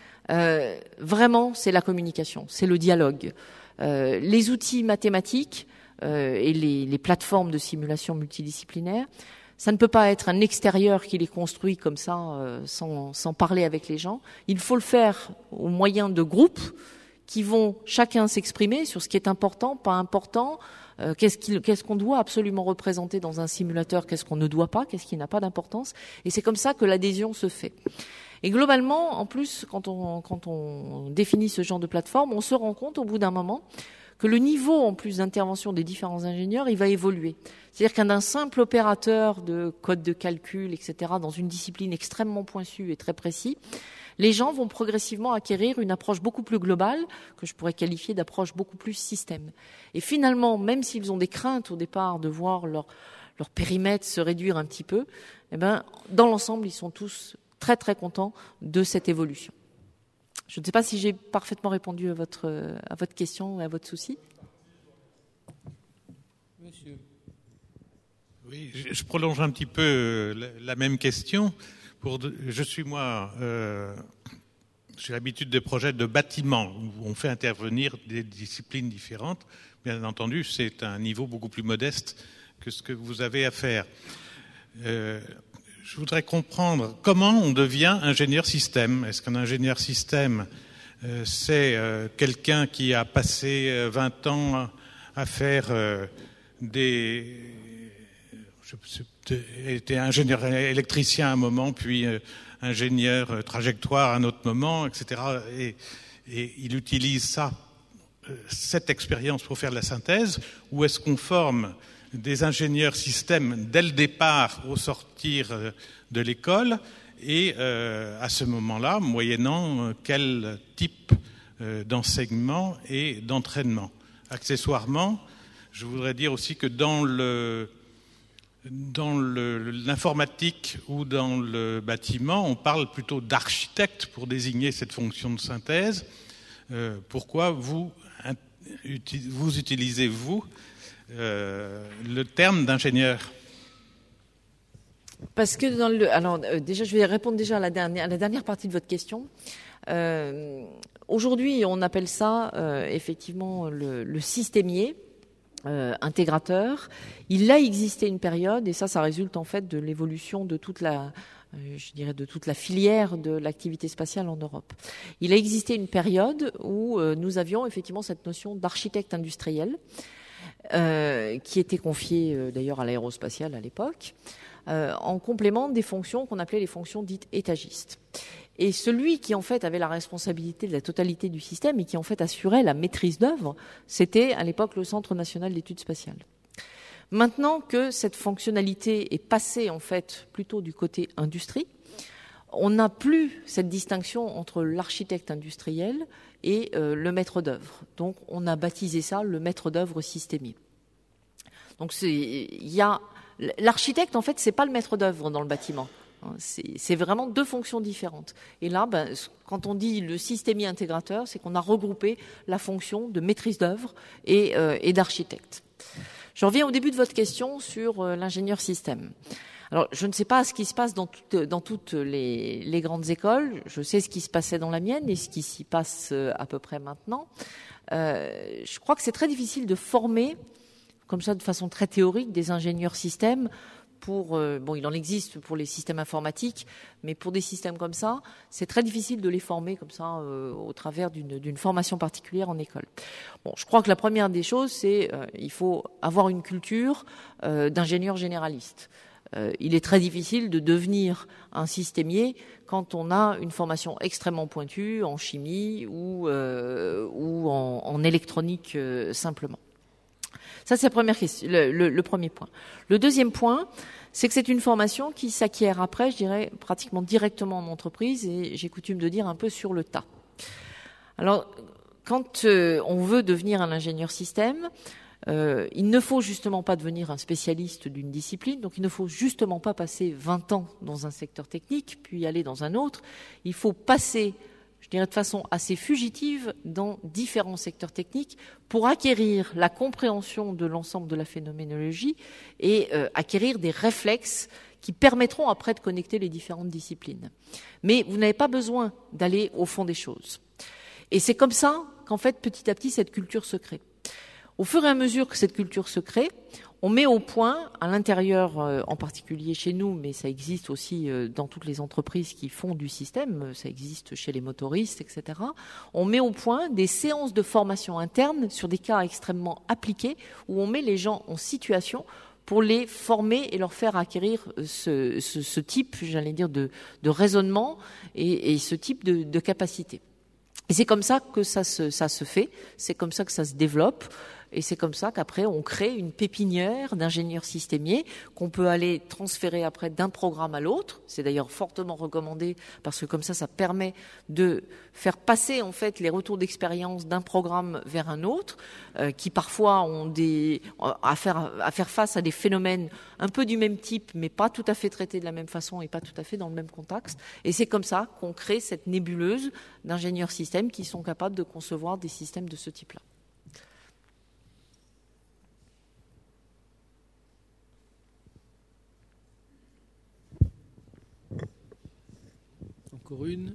Speaker 2: vraiment, c'est la communication, c'est le dialogue. Les outils mathématiques et les plateformes de simulation multidisciplinaire, ça ne peut pas être un extérieur qui les construit comme ça, sans parler avec les gens. Il faut le faire au moyen de groupes qui vont chacun s'exprimer sur ce qui est important, pas important, qu'est-ce qu'on doit absolument représenter dans un simulateur, qu'est-ce qu'on ne doit pas, qu'est-ce qui n'a pas d'importance. Et c'est comme ça que l'adhésion se fait. Et globalement, en plus, quand on définit ce genre de plateforme, on se rend compte au bout d'un moment que le niveau, en plus d'intervention des différents ingénieurs, il va évoluer. C'est-à-dire qu'un simple opérateur de code de calcul, etc., dans une discipline extrêmement pointue et très précis, les gens vont progressivement acquérir une approche beaucoup plus globale, que je pourrais qualifier d'approche beaucoup plus système. Et finalement, même s'ils ont des craintes au départ de voir leur périmètre se réduire un petit peu, dans l'ensemble, ils sont tous très très contents de cette évolution. Je ne sais pas si j'ai parfaitement répondu à votre question et à votre souci.
Speaker 1: Monsieur.
Speaker 4: Oui, je prolonge un petit peu la même question. J'ai l'habitude de projets de bâtiments où on fait intervenir des disciplines différentes. Bien entendu, c'est un niveau beaucoup plus modeste que ce que vous avez à faire. Je voudrais comprendre comment on devient ingénieur système. Est-ce qu'un ingénieur système, c'est quelqu'un qui a passé 20 ans à faire était ingénieur électricien à un moment, puis ingénieur trajectoire à un autre moment, etc. Et il utilise cette expérience pour faire de la synthèse, ou est-ce qu'on forme des ingénieurs systèmes dès le départ au sortir de l'école, et à ce moment-là, moyennant quel type d'enseignement et d'entraînement. Accessoirement, je voudrais dire aussi que dans l'informatique ou dans le bâtiment, on parle plutôt d'architecte pour désigner cette fonction de synthèse. Pourquoi vous utilisez, le terme d'ingénieur?
Speaker 2: Parce que déjà, je vais répondre déjà à la dernière partie de votre question. Aujourd'hui, on appelle ça effectivement le systémier. Intégrateur. Il a existé une période, et ça résulte en fait de l'évolution de toute la filière de l'activité spatiale en Europe. Il a existé une période où nous avions effectivement cette notion d'architecte industriel, qui était confiée d'ailleurs à l'aérospatiale à l'époque, en complément des fonctions qu'on appelait les fonctions dites étagistes. Et celui qui en fait avait la responsabilité de la totalité du système et qui en fait assurait la maîtrise d'œuvre, c'était à l'époque le Centre national d'études spatiales. Maintenant que cette fonctionnalité est passée en fait plutôt du côté industrie, on n'a plus cette distinction entre l'architecte industriel et le maître d'œuvre. Donc on a baptisé ça le maître d'œuvre systémier. Donc l'architecte en fait c'est pas le maître d'œuvre dans le bâtiment. C'est vraiment deux fonctions différentes. Et là, quand on dit le systémier intégrateur, c'est qu'on a regroupé la fonction de maîtrise d'œuvre et d'architecte. Je reviens au début de votre question sur l'ingénieur système. Alors, je ne sais pas ce qui se passe dans toutes les grandes écoles. Je sais ce qui se passait dans la mienne et ce qui s'y passe à peu près maintenant. Je crois que c'est très difficile de former, comme ça de façon très théorique, des ingénieurs système. Il en existe pour les systèmes informatiques, mais pour des systèmes comme ça, c'est très difficile de les former comme ça au travers d'une formation particulière en école. Je crois que la première des choses, c'est il faut avoir une culture d'ingénieur généraliste. Il est très difficile de devenir un systémier quand on a une formation extrêmement pointue en chimie ou en électronique simplement. Ça, c'est le premier point. Le deuxième point, c'est que c'est une formation qui s'acquiert après, je dirais, pratiquement directement en entreprise, et j'ai coutume de dire un peu sur le tas. Alors, quand on veut devenir un ingénieur système, il ne faut justement pas devenir un spécialiste d'une discipline, donc il ne faut justement pas passer 20 ans dans un secteur technique, puis aller dans un autre. Il faut passer, je dirais de façon assez fugitive, dans différents secteurs techniques pour acquérir la compréhension de l'ensemble de la phénoménologie et acquérir des réflexes qui permettront après de connecter les différentes disciplines. Mais vous n'avez pas besoin d'aller au fond des choses. Et c'est comme ça qu'en fait, petit à petit, cette culture se crée. Au fur et à mesure que cette culture se crée, on met au point, à l'intérieur, en particulier chez nous, mais ça existe aussi dans toutes les entreprises qui font du système, ça existe chez les motoristes, etc. On met au point des séances de formation interne sur des cas extrêmement appliqués, où on met les gens en situation pour les former et leur faire acquérir ce type, j'allais dire, de raisonnement et ce type de capacité. Et c'est comme ça que ça se fait, c'est comme ça que ça se développe. Et c'est comme ça qu'après, on crée une pépinière d'ingénieurs systémiers qu'on peut aller transférer après d'un programme à l'autre. C'est d'ailleurs fortement recommandé parce que comme ça permet de faire passer en fait les retours d'expérience d'un programme vers un autre, qui parfois ont à faire face à des phénomènes un peu du même type, mais pas tout à fait traités de la même façon et pas tout à fait dans le même contexte. Et c'est comme ça qu'on crée cette nébuleuse d'ingénieurs systèmes qui sont capables de concevoir des systèmes de ce type-là.
Speaker 1: Encore une.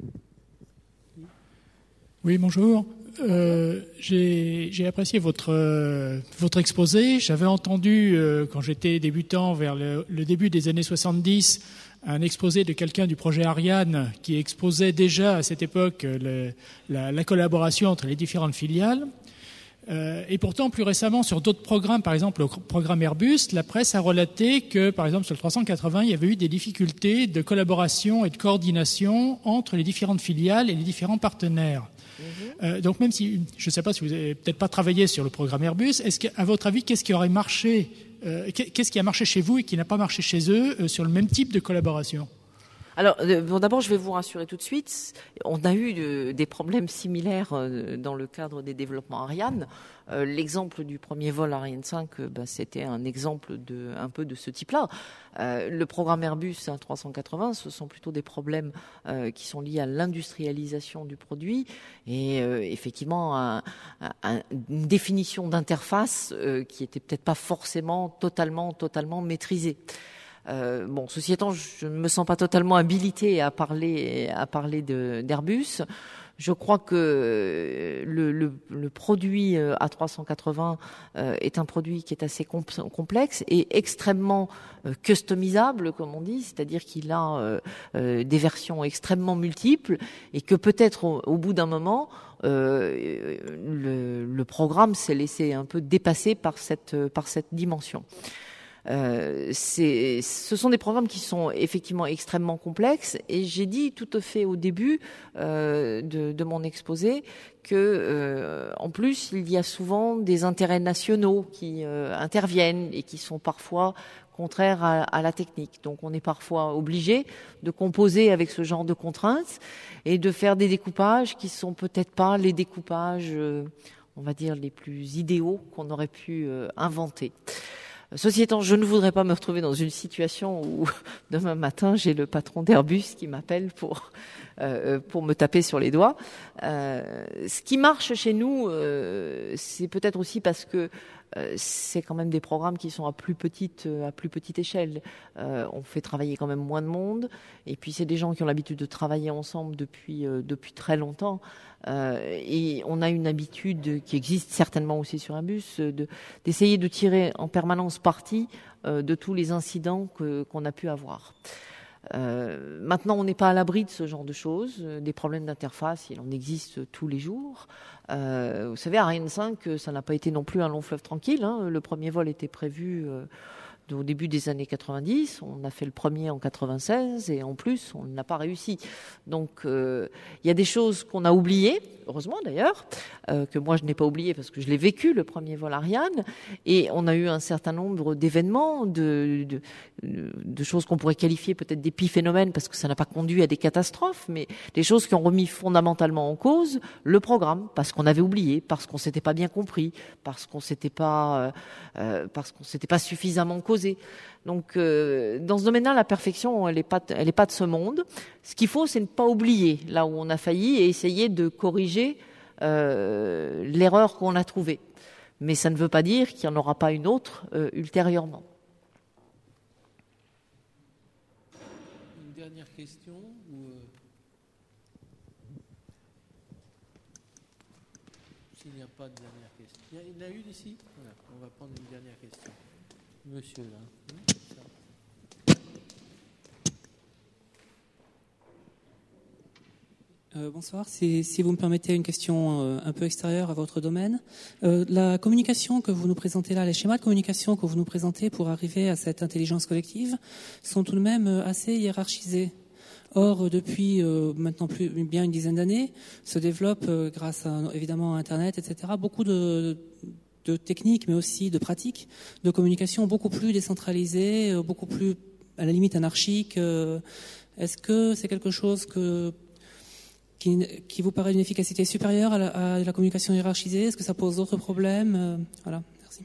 Speaker 5: Oui, bonjour. J'ai apprécié votre exposé. J'avais entendu, quand j'étais débutant vers le début des années 70, un exposé de quelqu'un du projet Ariane qui exposait déjà à cette époque la collaboration entre les différentes filiales. Et pourtant, plus récemment, sur d'autres programmes, par exemple le programme Airbus, la presse a relaté que, par exemple, sur le 380, il y avait eu des difficultés de collaboration et de coordination entre les différentes filiales et les différents partenaires. Donc même si, je ne sais pas si vous n'avez peut-être pas travaillé sur le programme Airbus, est-ce qu'à votre avis, qu'est-ce qui aurait marché, qu'est-ce qui a marché chez vous et qui n'a pas marché chez eux sur le même type de collaboration ?
Speaker 2: Alors, bon, d'abord, je vais vous rassurer tout de suite. On a eu des problèmes similaires dans le cadre des développements Ariane. L'exemple du premier vol Ariane 5, c'était un exemple un peu de ce type-là. Le programme Airbus 380, ce sont plutôt des problèmes qui sont liés à l'industrialisation du produit et effectivement une définition d'interface qui était peut-être pas forcément totalement maîtrisée. Ceci étant, je ne me sens pas totalement habilitée à parler d'Airbus. Je crois que le produit A380 est un produit qui est assez complexe et extrêmement customisable, comme on dit, c'est-à-dire qu'il a des versions extrêmement multiples et que peut-être au bout d'un moment, le programme s'est laissé un peu dépasser par cette dimension. Ce sont des programmes qui sont effectivement extrêmement complexes et j'ai dit tout à fait au début de mon exposé que en plus il y a souvent des intérêts nationaux qui interviennent et qui sont parfois contraires à la technique. Donc on est parfois obligé de composer avec ce genre de contraintes et de faire des découpages qui sont peut-être pas les découpages on va dire les plus idéaux qu'on aurait pu inventer. Ceci étant, je ne voudrais pas me retrouver dans une situation où demain matin j'ai le patron d'Airbus qui m'appelle pour me taper sur les doigts. Ce qui marche chez nous, c'est peut-être aussi parce que c'est quand même des programmes qui sont à plus petite échelle. On fait travailler quand même moins de monde, et puis c'est des gens qui ont l'habitude de travailler ensemble depuis très longtemps. Et on a une habitude qui existe certainement aussi sur Airbus d'essayer de tirer en permanence parti de tous les incidents qu'on a pu avoir. Maintenant, on n'est pas à l'abri de ce genre de choses. Des problèmes d'interface, il en existe tous les jours. Vous savez, Ariane 5, ça n'a pas été non plus un long fleuve tranquille. Le premier vol était prévu au début des années 90. On a fait le premier en 96 et en plus, on n'a pas réussi. Donc, il y a des choses qu'on a oubliées, heureusement d'ailleurs, que moi je n'ai pas oubliées parce que je l'ai vécu, le premier vol Ariane. Et on a eu un certain nombre d'événements, de choses qu'on pourrait qualifier peut-être d'épiphénomènes parce que ça n'a pas conduit à des catastrophes, mais des choses qui ont remis fondamentalement en cause le programme parce qu'on avait oublié, parce qu'on s'était pas bien compris, parce qu'on s'était pas suffisamment causé. Donc, dans ce domaine-là, la perfection, elle est pas de ce monde. Ce qu'il faut, c'est ne pas oublier là où on a failli et essayer de corriger l'erreur qu'on a trouvée. Mais ça ne veut pas dire qu'il n'y en aura pas une autre ultérieurement.
Speaker 1: Une dernière question s'il n'y a pas de dernière question. Il y en a une ici. Voilà, on va prendre une dernière question. Monsieur là.
Speaker 6: Bonsoir. Si vous me permettez une question un peu extérieure à votre domaine. La communication que vous nous présentez là, les schémas de communication que vous nous présentez pour arriver à cette intelligence collective sont tout de même assez hiérarchisés. Or, depuis maintenant bien une dizaine d'années, se développe, grâce évidemment à Internet, etc., beaucoup de techniques, mais aussi de pratiques de communication beaucoup plus décentralisées, beaucoup plus, à la limite, anarchiques. Est-ce que c'est quelque chose qui vous paraît d'une efficacité supérieure à la communication hiérarchisée? Est-ce que ça pose d'autres problèmes? Voilà, merci.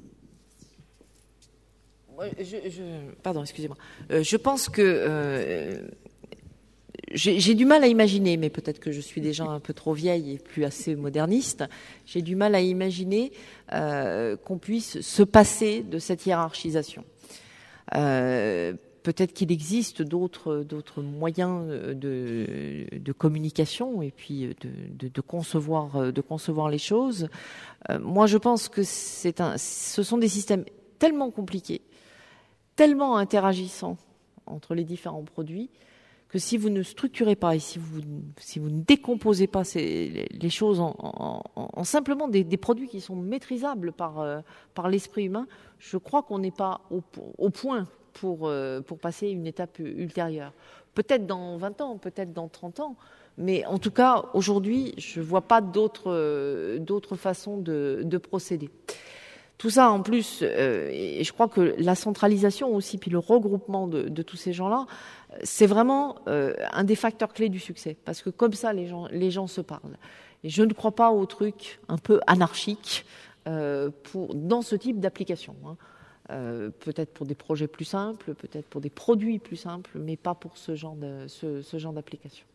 Speaker 2: Pardon, excusez-moi. Je pense que j'ai du mal à imaginer, mais peut-être que je suis déjà un peu trop vieille et plus assez moderniste, j'ai du mal à imaginer qu'on puisse se passer de cette hiérarchisation. peut-être qu'il existe d'autres moyens de communication et puis de concevoir les choses. Moi, je pense que ce sont des systèmes tellement compliqués, tellement interagissants entre les différents produits, que si vous ne structurez pas et si vous ne décomposez pas les choses en simplement des produits qui sont maîtrisables par l'esprit humain, je crois qu'on n'est pas au point pour passer une étape ultérieure. Peut-être dans 20 ans, peut-être dans 30 ans, mais en tout cas, aujourd'hui, je ne vois pas d'autres façons de procéder. Tout ça, en plus, et je crois que la centralisation aussi, puis le regroupement de tous ces gens-là, c'est vraiment un des facteurs clés du succès. Parce que comme ça, les gens se parlent. Et je ne crois pas au truc un peu anarchique dans ce type d'application. Peut-être pour des projets plus simples, peut-être pour des produits plus simples, mais pas pour ce genre d'application.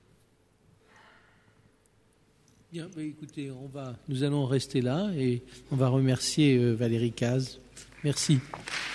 Speaker 1: Bien, écoutez, nous allons rester là et on va remercier Valérie Cazes. Merci.